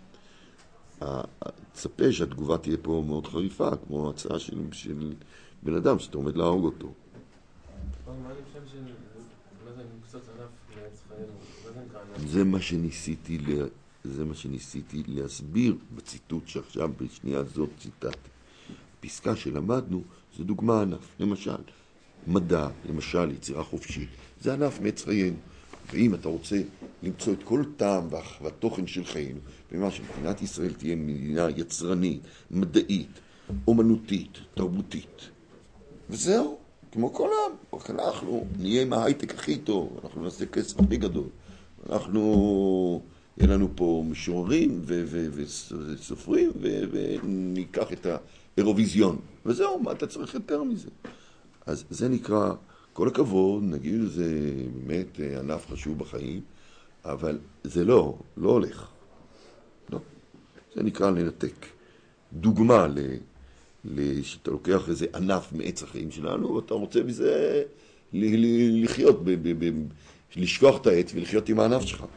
תצפה שהתגובה תהיה פה מאוד חריפה, כמו הצעה של בן אדם שאתה עומד להרוג אותו. מה אני חושב מה זה מקצוץ ענף לעץ חיינו? זה מה שניסיתי להסביר בציטוט שעכשיו בשנייה הזאת ציטטתי. פסקה שלמדנו זה דוגמה ענף. למשל, מדע, למשל יצירה חופשית, זה ענף מעץ חיינו. ואם אתה רוצה למצוא את כל טעם והתוכן של חיינו, במה שמדינת ישראל תהיה מדינה יצרנית, מדעית, אומנותית, תרבותית. וזהו, כמו כל העם. אנחנו נהיה עם ההייטק הכי טוב, אנחנו נעשה כסף הכי גדול. יהיה לנו פה משוררים וסופרים, וניקח את האירוויזיון. וזהו, מה אתה צריך יותר מזה? אז זה נקרא... כל הכבוד, נגיד, זה באמת ענף חשוב בחיים, אבל זה לא הולך. לא. זה נקרא לנתק. דוגמה שאתה לוקח איזה ענף מעץ החיים שלנו, ואתה רוצה בזה לחיות, לשכוח את העץ ולחיות עם הענף שלך.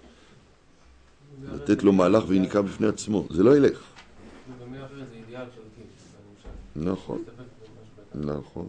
לתת לו מהלך ויניקה בפני עצמו. זה לא ילך. במילה אחרת זה אידיאל חלקי. נכון. נכון.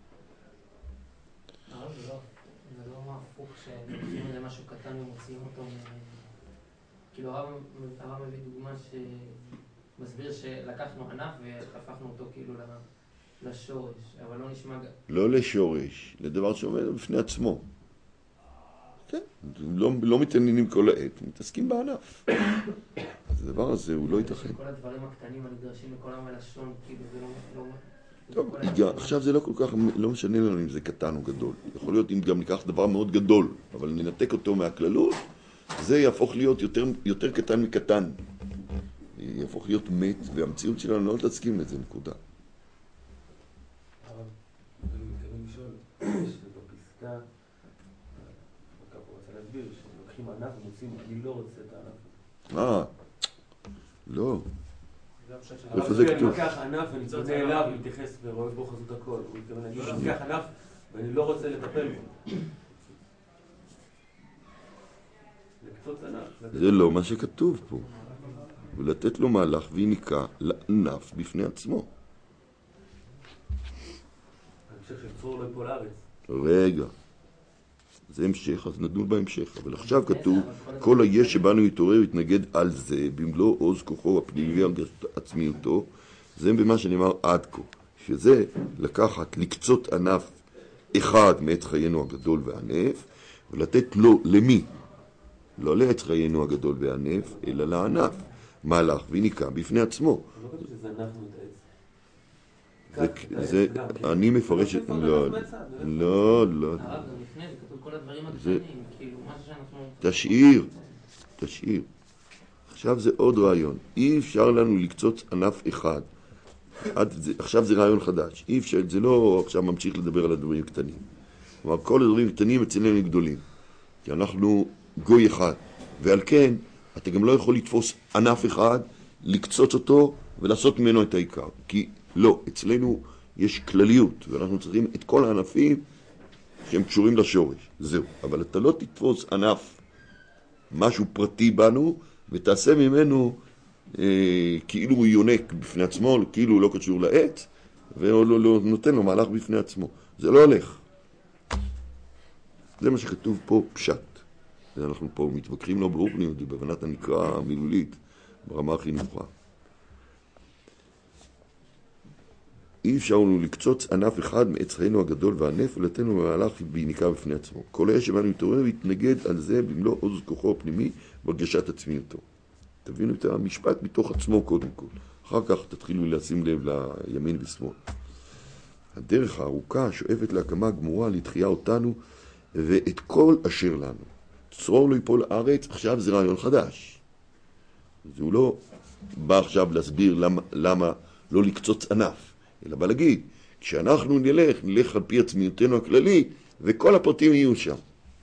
זה לא הפוך שלוקחים איזה משהו קטן ומוציאים אותו כאילו הרב מביא דוגמה שמסביר שלקחנו ענף והפכנו אותו כאילו לשורש, אבל לא נשמע... לא לשורש, לדבר שעומד בפני עצמו. כן, לא מתעניינים כל העת, מתעסקים בענף. אז הדבר הזה הוא לא ייתכן. כל הדברים הקטנים הנדרשים לכל עם הלשון, כאילו זה לא... טוב, עכשיו זה לא כל כך, לא משנה לנו אם זה קטן או גדול. יכול להיות אם גם ניקח דבר מאוד גדול, אבל ננתק אותו מהכללות, זה יהפוך להיות יותר קטן מקטן. יהפוך להיות מת, והמציאות שלנו לא תסכים לזה, נקודה. אני מתכוון לשאול, שבפסקה, הוא רוצה להסביר, שלוקחים ענף ומוצאים, אני לא רוצה את הענף. לא. איפה זה כתוב? אני לוקח ענף ואני פונה אליו, מתייחס ורואה בו חזות הכל. הוא מתכוון להגיד, אני לוקח ענף ואני לא רוצה לטפל בו. לקצוץ ענף. זה לא מה שכתוב פה. ולתת לו מהלך ויניקה לענף בפני עצמו. אני חושב שצור לא יפול לארץ. רגע. זה המשך, אז נדון בהמשך. אבל עכשיו כתוב, כל היש שבנו יתעורר יתנגד על זה, במלוא עוז כוחו הפנימי עצמיותו, זה במה שנאמר עד כה. שזה לקחת, לקצות ענף אחד מעץ חיינו הגדול והענף, ולתת לו, למי? לא לעץ חיינו הגדול והענף, אלא לענף. מהלך ויניקה בפני עצמו. לא כתוב שזה אנחנו את העץ. זה, אני מפרש... לא. הרב, גם לפני זה כתוב כל הדברים הקטנים, כאילו, מה שאנחנו... תשאיר. עכשיו זה עוד רעיון. אי אפשר לנו לקצוץ ענף אחד. עכשיו זה רעיון חדש. אי אפשר, זה לא עכשיו ממשיך לדבר על הדברים הקטנים. כלומר, כל הדברים הקטנים אצלנו הם גדולים. כי אנחנו גוי אחד. ועל כן, אתה גם לא יכול לתפוס ענף אחד, לקצוץ אותו ולעשות ממנו את העיקר. כי לא, אצלנו יש כלליות, ואנחנו צריכים את כל הענפים שהם קשורים לשורש. זהו. אבל אתה לא תתפוס ענף, משהו פרטי בנו, ותעשה ממנו כאילו הוא יונק בפני עצמו, כאילו הוא לא קשור לעץ, ולא נותן לו מהלך בפני עצמו. זה לא הולך. זה מה שכתוב פה פשט. אנחנו פה מתווכחים לא ברוחניות, בהבנת הנקרא המילולית, ברמה הכי נמוכה. אי אפשר לנו לקצוץ ענף אחד מעץ חיינו הגדול והענף ולתנו במהלך ביניקה בפני עצמו. כל היה שבאנו מתעורר והתנגד על זה במלוא עוז כוחו הפנימי והרגשת עצמיותו. תבינו את המשפט מתוך עצמו קודם כל. אחר כך תתחילו לשים לב לימין ושמאל. הדרך הארוכה שואפת להקמה גמורה לתחייה אותנו ואת כל אשר לנו. צרור לא ייפול לארץ, עכשיו זה רעיון חדש. זה הוא לא בא עכשיו להסביר למה לא לקצוץ ענף, אלא בא להגיד, כשאנחנו נלך על פי עצמיותנו הכללית, וכל הפרטים יהיו שם.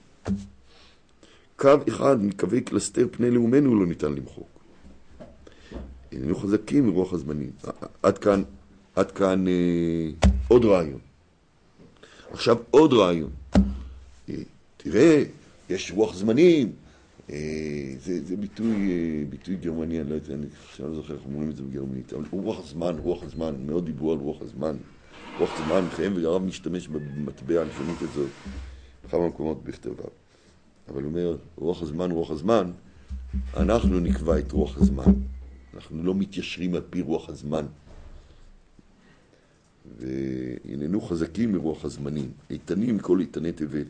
קו אחד מקווי קלסטר פני לאומנו לא ניתן למחוק. איננו חזקים מרוח הזמנים. עד כאן עוד רעיון. עכשיו עוד רעיון. תראה, יש רוח זמנים. זה ביטוי גרמני, אני לא יודע, אני עכשיו לא זוכר איך אומרים את זה בגרמנית, אבל רוח הזמן, מאוד דיברו על רוח הזמן. רוח זמן, חיים והרב משתמש במטבע, לפעמים את זאת, בכמה מקומות בכתביו. אבל הוא אומר, רוח הזמן, אנחנו נקבע את רוח הזמן. אנחנו לא מתיישרים על פי רוח הזמן. ואיננו חזקים מרוח הזמנים, איתנים מכל איתני תבל.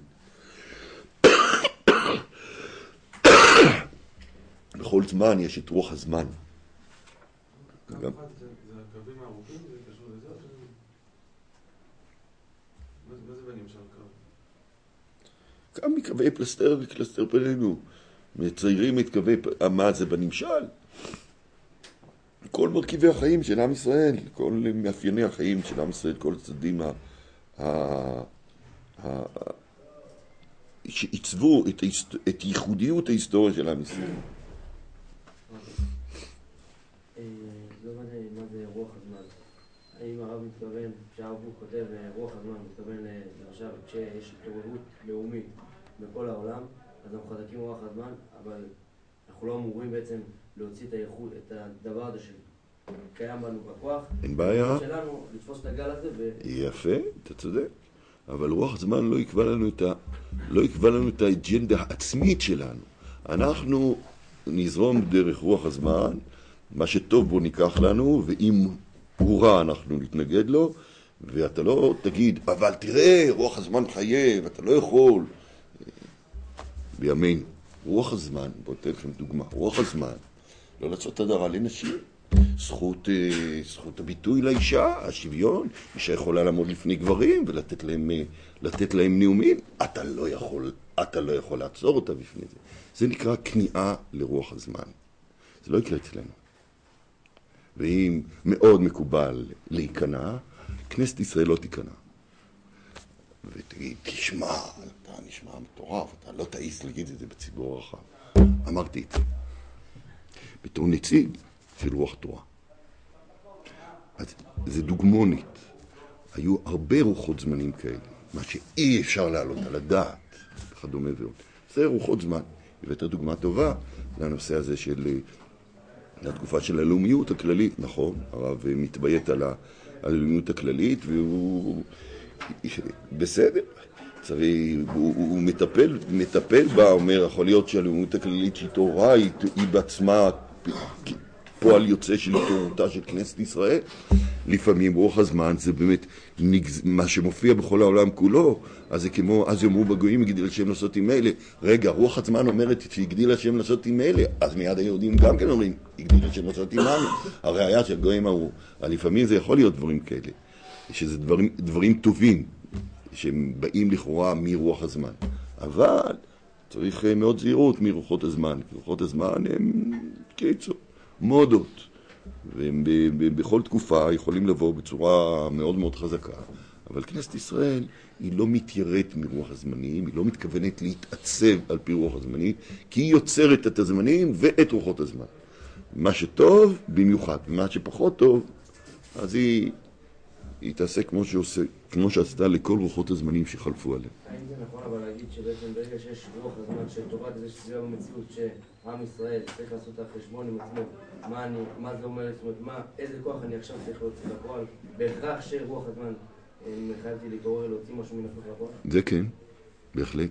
בכל זמן יש את רוח הזמן. זה הקווים הארוכים, זה קשור לזה? מה זה בנמשל קו? גם מקווי פלסטר וקלסטר פנינו. מציירים את קווי, מה זה בנמשל? כל מרכיבי החיים של עם ישראל, כל מאפייני החיים של עם ישראל, כל הצדדים שעיצבו את ייחודיות ההיסטוריה של עם ישראל. לא יודע מה זה רוח הזמן. האם הרב מתכוון, כשהרב כותב רוח הזמן, מתכוון למשל כשיש התעוררות לאומית בכל העולם, אז אנחנו חזקים רוח הזמן, אבל אנחנו לא אמורים בעצם להוציא את הדבר הזה שקיים בנו בכוח. אין בעיה. שלנו לתפוס את הגל הזה יפה, אתה צודק. אבל רוח הזמן לא יקבע לנו את האג'נדה העצמית שלנו. אנחנו נזרום דרך רוח הזמן, מה שטוב בו ניקח לנו, ואם הוא רע אנחנו נתנגד לו, ואתה לא תגיד, אבל תראה, רוח הזמן חייב, אתה לא יכול. בימינו, רוח הזמן, בוא תן לכם דוגמה, רוח הזמן, לא לעשות הדרה לנשים, זכות הביטוי לאישה, השוויון, אישה יכולה לעמוד לפני גברים ולתת להם נאומים, אתה לא יכול לעצור אותה בפני זה. זה נקרא כניעה לרוח הזמן. זה לא יקרה אצלנו. ואם מאוד מקובל להיכנע, כנסת ישראל לא תיכנע. ותגיד, תשמע, אתה נשמע מטורף, אתה לא תעיס להגיד את זה בציבור הרחב. אמרתי את זה. בתור נציג של רוח תורה. אז זה דוגמונית. היו הרבה רוחות זמנים כאלה, מה שאי אפשר להעלות על הדעת, וכדומה ועוד. זה רוחות זמן. הבאת דוגמה טובה לנושא הזה של התקופה של הלאומיות הכללית. נכון, הרב מתביית על הלאומיות הכללית, והוא בסדר. הוא מטפל בה, אומר, יכול להיות שהלאומיות הכללית שהתעוררה היא בעצמה פועל יוצא של התעוררותה של כנסת ישראל. לפעמים רוח הזמן זה באמת מה שמופיע בכל העולם כולו, אז זה כמו, אז יאמרו בגויים יגדיל השם לעשות עם אלה. רגע, רוח הזמן אומרת שיגדיל השם לעשות עם אלה, אז מיד היהודים גם כן אומרים יגדיל השם לעשות עמנו. הראיה של גויים אמרו, לפעמים זה יכול להיות דברים כאלה, שזה דברים טובים שהם באים לכאורה מרוח הזמן, אבל צריך מאוד זהירות מרוחות הזמן, כי רוחות הזמן הם קיצור מודות, והם בכל תקופה יכולים לבוא בצורה מאוד מאוד חזקה. אבל כנסת ישראל היא לא מתיירת מרוח הזמנים, היא לא מתכוונת להתעצב על פי רוח הזמנים, כי היא יוצרת את הזמנים ואת רוחות הזמן. מה שטוב במיוחד, ומה שפחות טוב, אז היא תעשה כמו שעשתה לכל רוחות הזמנים שחלפו עליהם. האם זה נכון אבל להגיד שבעצם ברגע שיש רוח הזמן שטובת זה שסביבה במציאות שעם ישראל צריך לעשות את החשבון עם עצמו, מה זה אומר, זאת אומרת, איזה כוח אני עכשיו צריך להוציא לפועל, בהכרח שרוח הזמן מחייבתי להתעורר להוציא משהו מן הפוך לפועל? זה כן, בהחלט.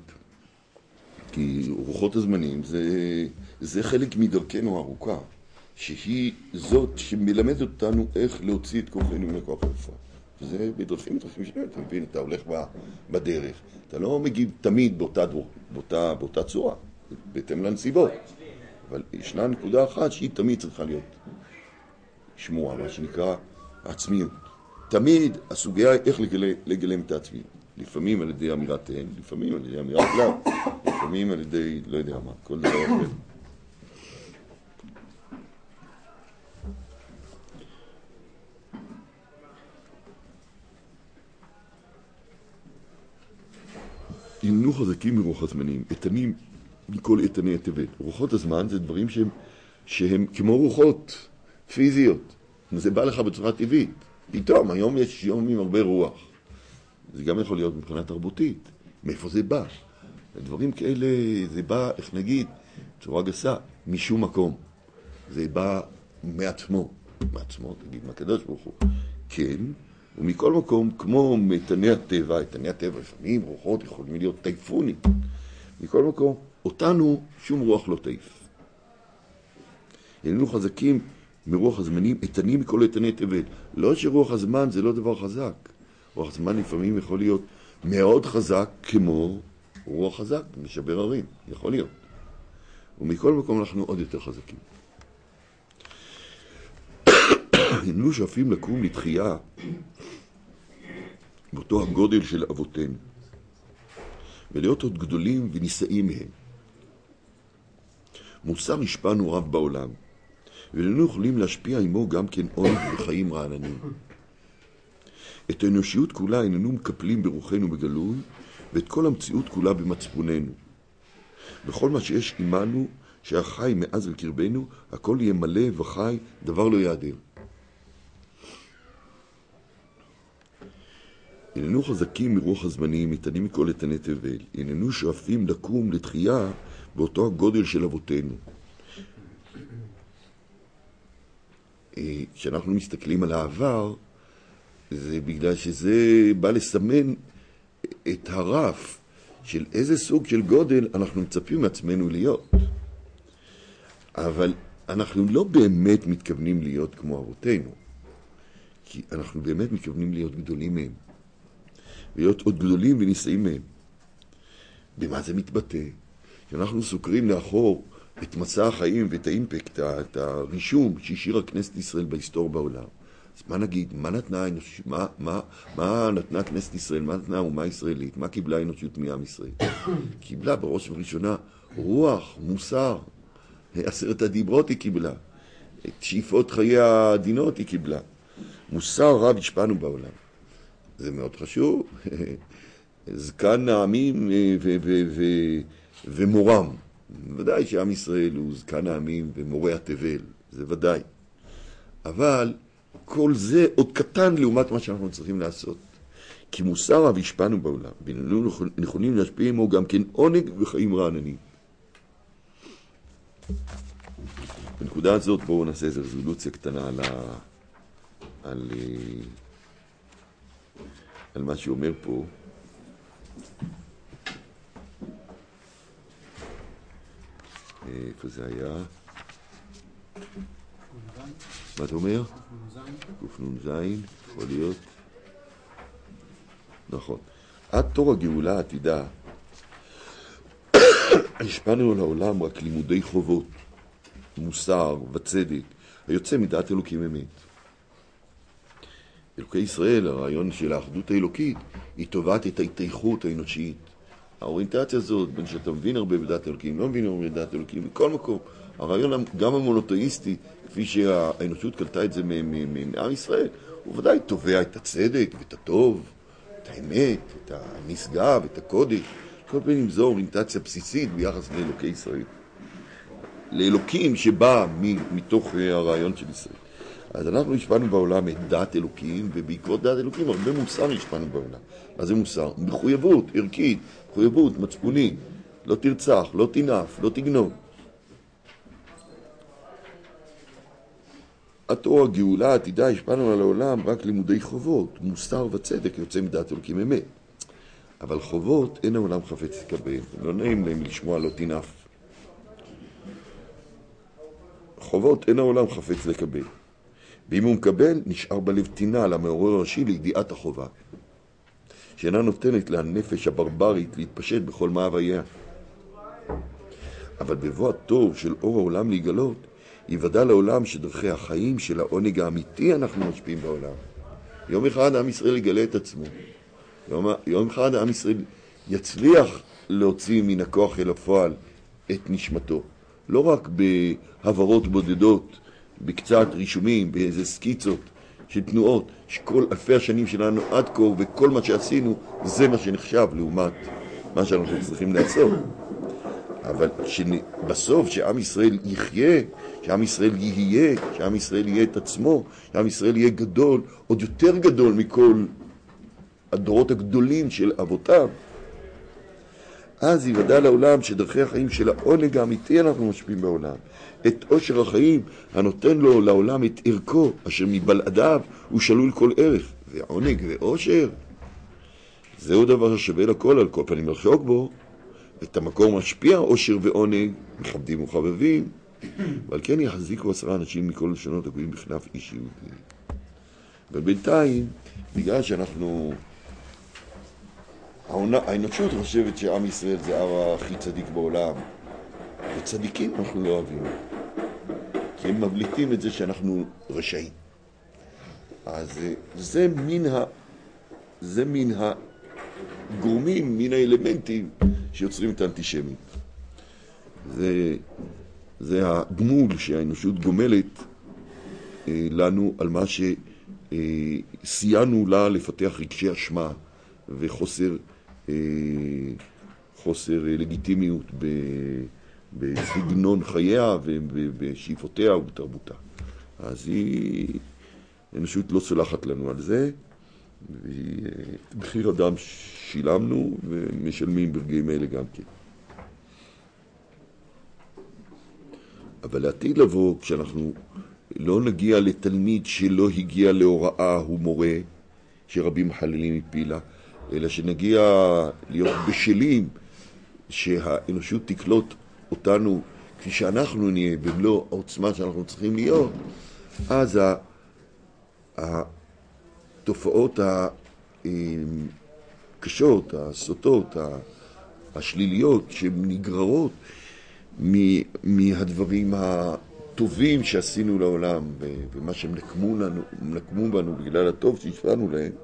כי רוחות הזמנים זה חלק מדרכנו הארוכה, שהיא זאת שמלמדת אותנו איך להוציא את כוחנו מן הכוח לפועל. זה בדרכים שלנו, אתה מבין, אתה הולך בדרך, אתה לא מגיב תמיד באותה צורה, בהתאם לנסיבות. אבל ישנה נקודה אחת שהיא תמיד צריכה להיות שמועה, מה שנקרא עצמיות. תמיד הסוגיה איך לגלם את העצמיות. לפעמים על ידי אמירת אין, לפעמים על ידי אמירת לא, לפעמים על ידי לא יודע מה, כל דבר אחר. הננו חזקים מרוח הזמנים, איתנים מכל איתני התבל. רוחות הזמן זה דברים שהם כמו רוחות פיזיות. זה בא לך בצורה טבעית. פתאום, היום יש יום עם הרבה רוח. זה גם יכול להיות מבחינה תרבותית. מאיפה זה בא? דברים כאלה, זה בא, איך נגיד, בצורה גסה, משום מקום. זה בא מעצמו. מעצמו, תגיד, מהקדוש ברוך הוא. כן, ומכל מקום, כמו מאיתני הטבע, איתני הטבע, לפעמים רוחות יכולים להיות טייפונים. מכל מקום, אותנו שום רוח לא טייף. הננו חזקים מרוח הזמנים, איתנים מכל איתני תבל. לא שרוח הזמן זה לא דבר חזק. רוח הזמן לפעמים יכול להיות מאוד חזק כמו רוח חזק, משבר הרים, יכול להיות. ומכל מקום אנחנו עוד יותר חזקים. הננו שואפים לקום לתחייה באותו הגודל של אבותינו. ולהיות עוד גדולים ונישאים מהם. מוסר השפענו רב בעולם, ולנו יכולים להשפיע עמו גם כן עונג וחיים רעננים. את האנושיות כולה איננו מקפלים ברוחנו בגלוי, ואת כל המציאות כולה במצפוננו. בכל מה שיש עמנו, שהחי מאז על קרבנו, הכל יהיה מלא וחי, דבר לא יעדר. איננו חזקים מרוח הזמנים, איתנים מכל איתני תבל. איננו שואפים לקום לתחייה באותו הגודל של אבותינו. כשאנחנו מסתכלים על העבר, זה בגלל שזה בא לסמן את הרף של איזה סוג של גודל אנחנו מצפים מעצמנו להיות. אבל אנחנו לא באמת מתכוונים להיות כמו אבותינו, כי אנחנו באמת מתכוונים להיות גדולים מהם. להיות עוד גדולים ונישאים מהם. במה זה מתבטא? כשאנחנו סוקרים לאחור את מסע החיים ואת האימפקט, את הרישום שהשאירה כנסת ישראל בהיסטוריה בעולם. אז מה נגיד? מה נתנה האנושות? מה נתנה כנסת ישראל? מה נתנה האומה הישראלית? מה קיבלה האנושות מעם ישראל? קיבלה בראש ובראשונה רוח, מוסר, 10 הדיברות היא קיבלה. את שאיפות חיי הדינות היא קיבלה. מוסר רב השפענו בעולם. זה מאוד חשוב. זקן העמים ומורם. ודאי שעם ישראל הוא זקן העמים ומורה התבל. זה ודאי. אבל כל זה עוד קטן לעומת מה שאנחנו צריכים לעשות. כי מוסר רב השפענו בעולם. ואנחנו נכונים להשפיע עמו גם כן עונג וחיים רעננים. בנקודה הזאת בואו נעשה איזו רזולוציה קטנה על מה שאומר פה. איפה זה היה? מה אתה אומר? ק"נ, יכול להיות. נכון. עד תור הגאולה העתידה השפענו על העולם רק לימודי חובות, מוסר וצדק, היוצא מדעת אלוקים אמת. אלוקי ישראל, הרעיון של האחדות האלוקית, היא טובעת את ההתייכות האנושית. האוריינטציה הזאת, בין שאתה מבין הרבה בדעת אלוקים, לא מבין הרבה בדעת אלוקים, בכל מקום, הרעיון גם המונותאיסטי, כפי שהאנושות קלטה את זה מעם ישראל, הוא ודאי תובע את הצדק ואת הטוב, את האמת, את הנשגב, את הקודש. כל פעמים זו אוריינטציה בסיסית ביחס לאלוקי ישראל. לאלוקים שבא מתוך הרעיון של ישראל. אז אנחנו השפענו בעולם את דעת אלוקים, ובעקבות דעת אלוקים הרבה מוסר השפענו בעולם. אז זה מוסר, מחויבות ערכית, מחויבות מצפונית, לא תרצח, לא תנאף, לא תגנוב. עד תור הגאולה העתידה השפענו על העולם רק לימודי חובות, מוסר וצדק יוצא מדעת אלוקים אמת. אבל חובות אין העולם חפץ לקבל, לא נעים להם לשמוע לא תנאף. חובות אין העולם חפץ לקבל. ואם הוא מקבל, נשאר בלב טינה למעורר הראשי לידיעת החובה, שאינה נותנת לנפש הברברית להתפשט בכל מאווייה. אבל בבוא הטוב של אור העולם להיגלות, יוודע לעולם שדרכי החיים של העונג האמיתי אנחנו משפיעים בעולם. יום אחד עם ישראל יגלה את עצמו. יום אחד עם ישראל יצליח להוציא מן הכוח אל הפועל את נשמתו. לא רק בהעברות בודדות, בקצת רישומים, באיזה סקיצות של תנועות, שכל אלפי השנים שלנו עד כה וכל מה שעשינו, זה מה שנחשב לעומת מה שאנחנו צריכים לעשות. אבל בסוף שעם ישראל יחיה, שעם ישראל יהיה, שעם ישראל יהיה את עצמו, שעם ישראל יהיה גדול, עוד יותר גדול מכל הדורות הגדולים של אבותיו, אז יוודע לעולם שדרכי החיים של העונג האמיתי אנחנו משפיעים בעולם. את עושר החיים הנותן לו לעולם את ערכו, אשר מבלעדיו הוא שלול כל ערך. ועונג ועושר, זהו דבר ששווה לכל, על כל פנים לחשוק בו. את המקור משפיע עושר ועונג, מכבדים וחבבים, ועל כן יחזיקו 10 אנשים מכל לשונות הגויים בכנף איש יהודי. ובינתיים, בגלל שאנחנו, האנושות חושבת שעם ישראל זה העם הכי צדיק בעולם, וצדיקים אנחנו לא אוהבים, כי הם מבליטים את זה שאנחנו רשעים. אז זה מן הגורמים, מן האלמנטים שיוצרים את האנטישמיות. זה הגמול שהאנושות גומלת לנו על מה שסייענו לה לפתח רגשי אשמה וחוסר לגיטימיות בסגנון חייה ובשאיפותיה ובתרבותה. אז האנושות לא סולחת לנו על זה, ובחיר אדם שילמנו ומשלמים ברגעים האלה גם כן. אבל לעתיד לבוא, כשאנחנו לא נגיע לתלמיד שלא הגיע להוראה, הוא מורה, שרבים מחללים מפילה, אלא שנגיע להיות בשלים, שהאנושות תקלוט אותנו כפי שאנחנו נהיה, במלוא העוצמה שאנחנו צריכים להיות, אז התופעות הקשות, הסוטות, השליליות, שנגררות מהדברים הטובים שעשינו לעולם, ומה שהם נקמו בנו בגלל הטוב שהשפענו להם,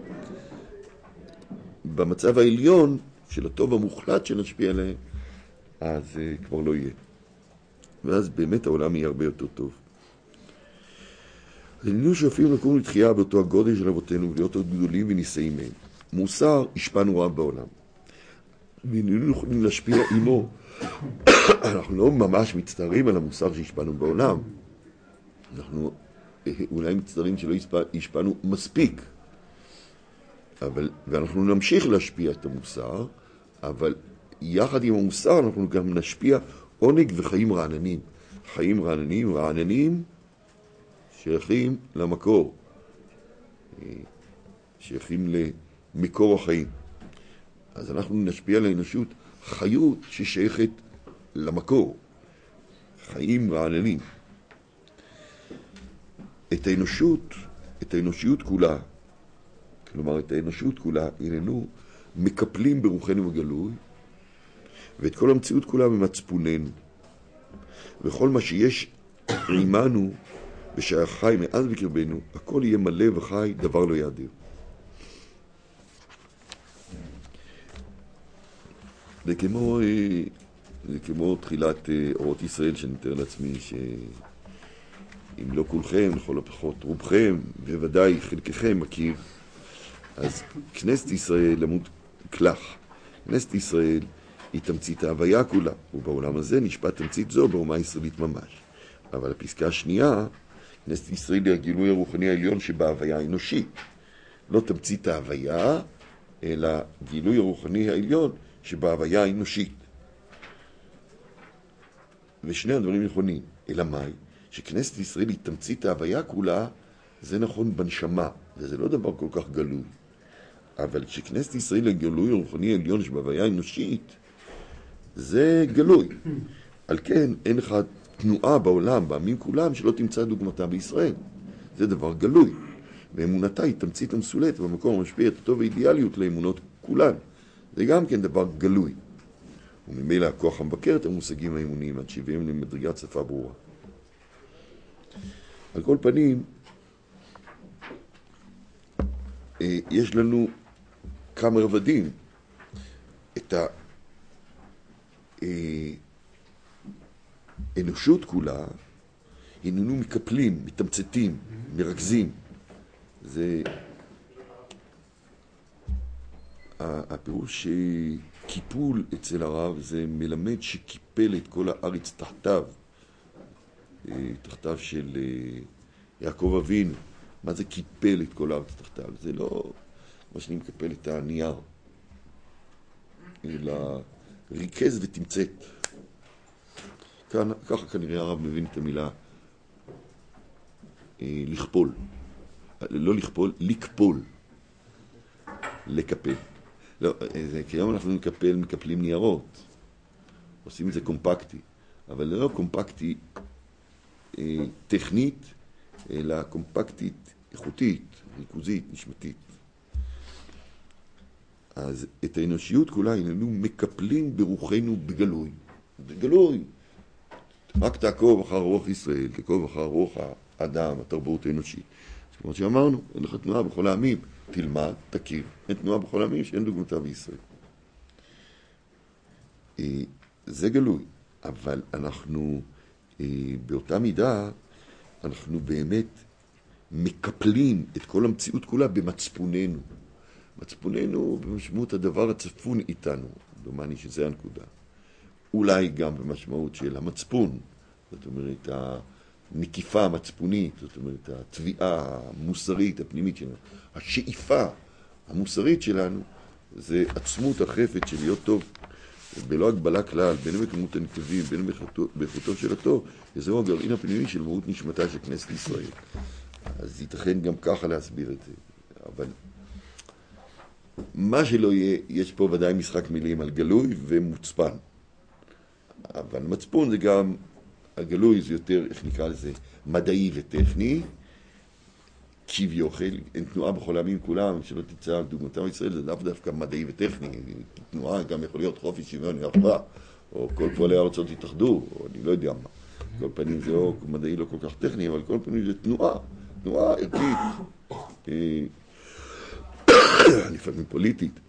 במצב העליון של הטוב המוחלט שנשפיע עליהם, אז כבר לא יהיה. ואז באמת העולם יהיה הרבה יותר טוב. היינו שואפים לקום לתחייה באותו הגודל של אבותינו, ולהיות עוד גדולים ונישאים מהם. מוסר השפענו רב בעולם, והיינו יכולים להשפיע עמו. אנחנו לא ממש מצטערים על המוסר שהשפענו בעולם, אנחנו אולי מצטערים שלא השפענו מספיק, ואנחנו נמשיך להשפיע את המוסר, אבל יחד עם המוסר אנחנו גם נשפיע עונג וחיים רעננים. חיים רעננים שייכים למקור, שייכים למקור החיים. אז אנחנו נשפיע על האנושות חיות ששייכת למקור, חיים רעננים. את האנושיות כולה, כלומר את האנושות כולה, איננו מקפלים ברוחנו בגלוי, ואת כל המציאות כולה במצפוננו. וכל מה שיש עימנו ושחי מאז בקרבנו, הכל יהיה מלא וחי, דבר לא יעדר. זה כמו תחילת אורות ישראל, שנתאר לעצמי שאם לא כולכם, לכל הפחות רובכם, בוודאי חלקכם מכיר. אז כנסת ישראל, עמוד כלך, כנסת ישראל היא תמצית ההוויה כולה, ובעולם הזה נשפט תמצית זו באומה הישראלית ממש. אבל הפסקה השנייה, כנסת ישראל היא הגילוי הרוחני העליון שבהוויה האנושית. לא תמצית ההוויה, אלא גילוי הרוחני העליון שבהוויה האנושית. ושני הדברים נכונים. אלא מאי? שכנסת ישראל היא תמצית ההוויה כולה, זה נכון בנשמה, וזה לא דבר כל כך גלוי. אבל שכנסת ישראל היא הגילוי הרוחני העליון שבהוויה האנושית, זה גלוי. על כן אין לך תנועה בעולם, בעמים כולם, שלא תמצא דוגמתה בישראל. זה דבר גלוי. ואמונתה היא תמצית המסולט במקום המשפיע את הטוב והאידיאליות לאמונות כולן. זה גם כן דבר גלוי. וממילא הכוח המבקר את המושגים האמוניים עד שהביאים למדרגת שפה ברורה. על כל פנים, יש לנו כמה רבדים. את האנושות כולה, הננו מקפלים, מתמצתים, מרכזים. זה הפירוש שקיפול אצל הרב זה מלמד שקיפל את כל הארץ תחתיו, תחתיו של יעקב אבינו. מה זה קיפל את כל הארץ תחתיו? זה לא מה שאני מקפל את הנייר, אלא ריכז ותמצת. ככה כנראה הרב מבין את המילה לכפול. לא לכפול, לקפול. לקפל. לא, כיום אנחנו מקפלים ניירות. עושים את זה קומפקטי. אבל לא קומפקטי טכנית, אלא קומפקטית איכותית, ריכוזית, נשמתית. אז את האנושיות כולה איננו מקפלים ברוחנו בגלוי. בגלוי. רק תעקוב אחר רוח ישראל, תעקוב אחר רוח האדם, התרבות האנושית. כמו שאמרנו, אין לך תנועה בכל העמים. תלמד, תכיר. אין תנועה בכל העמים שאין דוגמתה בישראל. זה גלוי. אבל אנחנו, באותה מידה, אנחנו באמת מקפלים את כל המציאות כולה במצפוננו. מצפוננו במשמעות הדבר הצפון איתנו. דומני שזה הנקודה. אולי גם במשמעות של המצפון. זאת אומרת, הנקיפה המצפונית, זאת אומרת, התביעה המוסרית, הפנימית שלנו. השאיפה המוסרית שלנו זה עצמות החפץ של להיות טוב. בלא הגבלה כלל, בין בכמות הנקבים, בין באיכותו של הטוב, וזהו הגרעין הפנימי של מהות נשמתה של כנסת ישראל. אז ייתכן גם ככה להסביר את זה. אבל מה שלא יהיה, יש פה ודאי משחק מילים על גלוי ומוצפן. אבל מצפון זה גם, הגלוי זה יותר, איך נקרא לזה, מדעי וטכני, כביוכל, אין תנועה בכל העמים כולם, שלא תצא על דוגמתם ישראל, זה דווקא מדעי וטכני. תנועה גם יכול להיות חופש, שוויון, ירפה, או כל פועלי הארצות יתאחדו, או אני לא יודע מה. כל פנים זה לא מדעי לא כל כך טכני, אבל כל פנים זה תנועה ערכית, לפעמים פוליטית.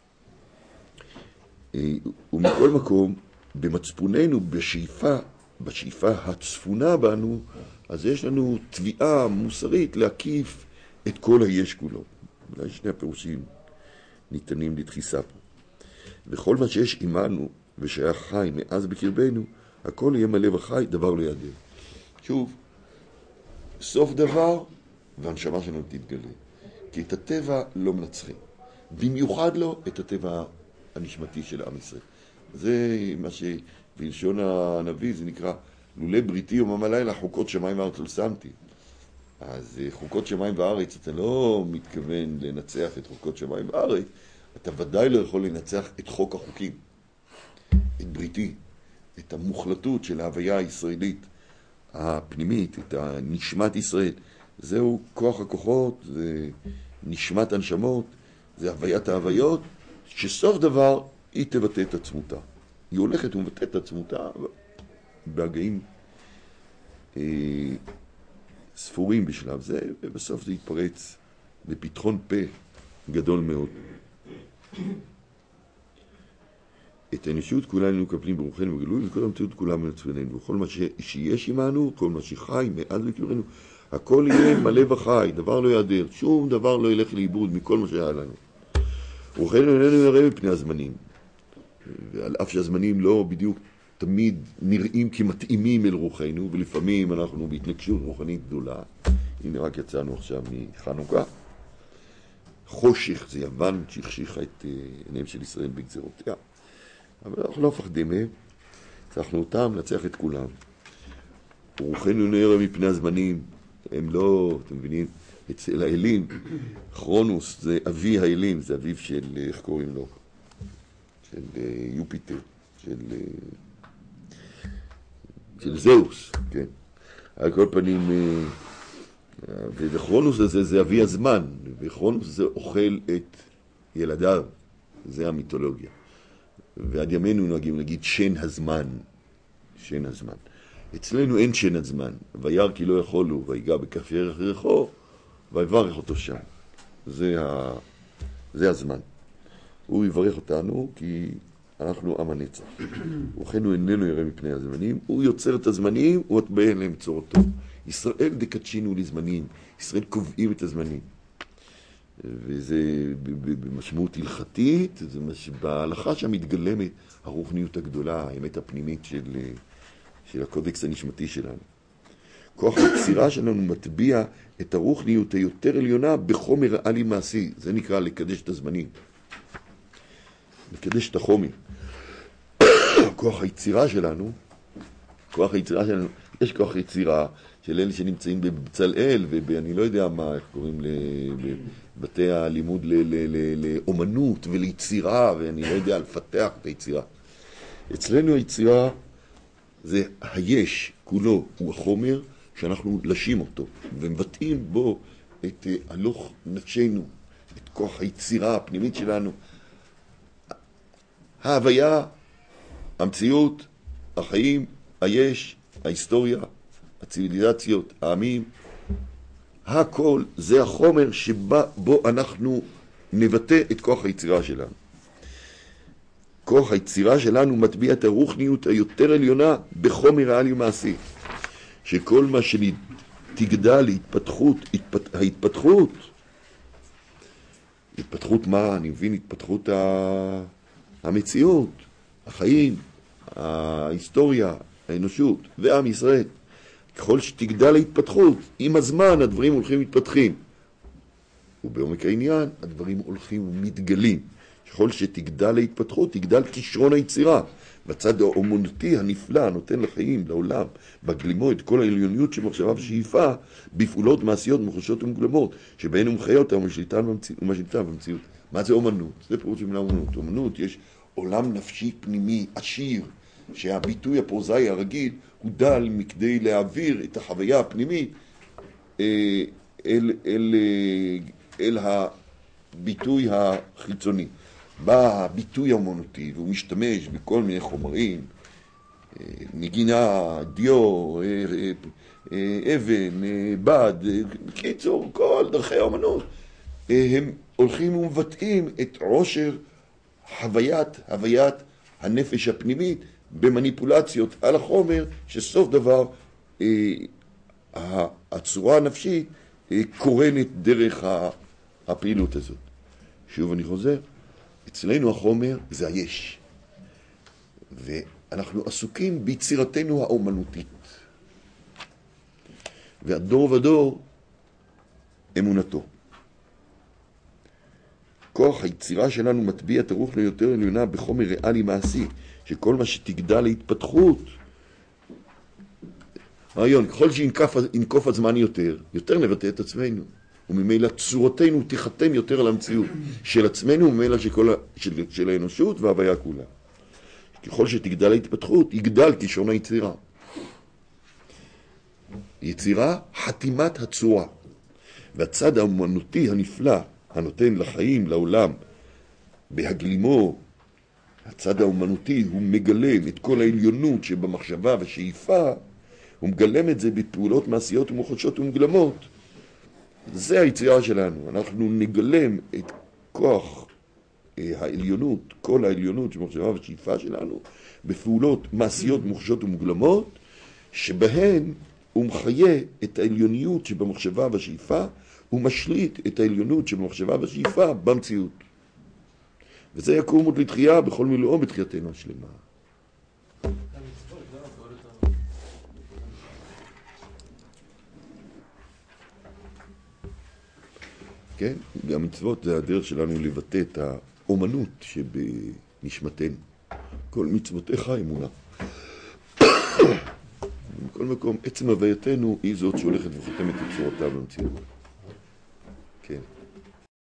ומכל מקום, במצפוננו, בשאיפה הצפונה בנו, אז יש לנו תביעה מוסרית להקיף את כל היש כולו. אולי שני הפירושים ניתנים לדחיסה פה. וכל מה שיש עמנו ושהיה חי מאז בקרבנו, הכל יהיה מלא וחי, דבר לא יעדר. שוב, סוף דבר והנשמה שלנו תתגלה. כי את הטבע לא מנצחים. במיוחד לא את הטבע הנשמתי של עם ישראל. זה מה שבלשון הנביא זה נקרא לולי בריתי יומם הלילה חוקות שמיים וארץ לא שמתי. אז חוקות שמיים וארץ, אתה לא מתכוון לנצח את חוקות שמיים וארץ, אתה ודאי לא יכול לנצח את חוק החוקים, את בריתי, את המוחלטות של ההוויה הישראלית הפנימית, את נשמת ישראל. זהו כוח הכוחות, זה נשמת הנשמות, זה הוויית ההוויות, שסוף דבר היא תבטא את עצמותה. היא הולכת ומבטאת את עצמותה בהגעים ספורים בשלב זה, ובסוף זה יתפרץ בפתחון פה גדול מאוד. את האנושות כולנו מקפלים ברוחנו וגלוי, וכל המציאות כולה מנצפננו. וכל מה שיש עמנו, כל מה שחי מאז בקרבנו, הכל יהיה מלא וחי, דבר לא יעדר, שום דבר לא ילך לאיבוד מכל מה שהיה לנו. רוחנו איננו יראה מפני הזמנים, ועל אף שהזמנים לא בדיוק תמיד נראים כמתאימים אל רוחנו, ולפעמים אנחנו בהתנגשות רוחנית גדולה. הנה רק יצאנו עכשיו מחנוכה. חושך זה יוון שהחשיכה את עיניהם של ישראל בגזרותיה. אבל אנחנו לא מפחדים מהם, הצלחנו אותם, נצליח את כולם. רוחנו לא יראה מפני הזמנים, הם לא, אתם מבינים, אצל האלים, כרונוס זה אבי האלים, זה אביו של, איך קוראים לו? של יופיטר, של זאוס, כן. על כל פנים, וכרונוס הזה זה אבי הזמן, וכרונוס זה אוכל את ילדיו, זה המיתולוגיה. ועד ימינו נוהגים להגיד שן הזמן, שן הזמן. אצלנו אין שן הזמן, וירא כי לא יכולו, ויגע בכף ירכו, ויברך אותו שם. זה הזמן. הוא יברך אותנו כי אנחנו עם הנצח. וכן הוא איננו ירא מפני הזמנים, הוא יוצר את הזמנים, הוא מטבע להם צורתו. ישראל דקדשינו לזמנים, ישראל קובעים את הזמנים. וזה במשמעות הלכתית, זה בהלכה שם מתגלמת הרוחניות הגדולה, האמת הפנימית של הקודקס הנשמתי שלנו. כוח היצירה שלנו מטביע את הרוחניות היותר עליונה בחומר ריאלי מעשי, זה נקרא לקדש את הזמנים. לקדש את החומר. כוח היצירה שלנו, יש כוח יצירה של אלה שנמצאים בבצלאל ובאני לא יודע מה, איך קוראים לבתי הלימוד לאומנות וליצירה, ואני לא יודע לפתח את היצירה. אצלנו היצירה זה היש כולו, הוא החומר שאנחנו לשים אותו ומבטאים בו את הלוך נפשנו, את כוח היצירה הפנימית שלנו. ההוויה, המציאות, החיים, היש, ההיסטוריה, הציוויליזציות, העמים, הכל זה החומר שבו אנחנו נבטא את כוח היצירה שלנו. כוח היצירה שלנו מטביע את הרוחניות היותר עליונה בחומר ריאלי מעשי. שכל מה שתגדל להתפתחות, התפתחות מה? אני מבין התפתחות המציאות, החיים, ההיסטוריה, האנושות ועם ישראל. ככל שתגדל להתפתחות, עם הזמן הדברים הולכים ומתפתחים. ובעומק העניין הדברים הולכים ומתגלים. ככל שתגדל להתפתחות, תגדל כישרון היצירה. בצד האומנותי הנפלא הנותן לחיים, לעולם, בגלימו את כל העליוניות שמחשבה ושאיפה, בפעולות מעשיות מוחשות ומגלמות, שבהן הוא מחיה אותה ומשליטה במציאות. מה זה אומנות? זה פירוש של אומנות. אומנות יש עולם נפשי פנימי עשיר, שהביטוי הפרוזאי הרגיל הוא דל מכדי להעביר את החוויה הפנימית אל הביטוי החיצוני. בא הביטוי האומנותי והוא משתמש בכל מיני חומרים, נגינה, דיו, אבן, בד, בקיצור, כל דרכי האומנות. הם הולכים ומבטאים את עושר הוויית הנפש הפנימית במניפולציות על החומר, שסוף דבר הצורה הנפשית קורנת דרך הפעילות הזאת. שוב אני חוזר, אצלנו החומר זה היש, ואנחנו עסוקים ביצירתנו האומנותית. והדור ודור אמונתו. כוח היצירה שלנו מטביע את הרוח ליותר עליונה בחומר ריאלי מעשי, שכל מה שתגדל להתפתחות, רעיון, ככל שינקוף הזמן יותר נבטא את עצמנו, וממילא צורתנו תיחתם יותר על המציאות של עצמנו, וממילא של האנושות וההוויה כולה. ככל שתגדל להתפתחות, יגדל כישרון היצירה. יצירה, חתימת הצורה. והצד האומנותי הנפלא, הנותן לחיים, לעולם, בהגלימו, הצד האומנותי הוא מגלם את כל העליונות שבמחשבה ושאיפה, הוא מגלם את זה בפעולות מעשיות ומוחשות ומגלמות. זה היצירה שלנו. אנחנו נגלם את כוח העליונות, כל העליונות שבמחשבה ושאיפה שלנו, בפעולות מעשיות מוחשות ומגלמות, שבהן הוא מחיה את העליוניות שבמחשבה והשאיפה, הוא משליט את העליונות שבמחשבה והשאיפה במציאות. וזה יקום עוד לתחייה בכל מילואו בתחייתנו השלמה. כן, גם מצוות זה הדרך שלנו לבטא את האומנות שבנשמתנו. כל מצוותיך אמונה. בכל מקום, עצם הווייתנו היא זאת שהולכת וחותמת את צורתה במציאות. כן.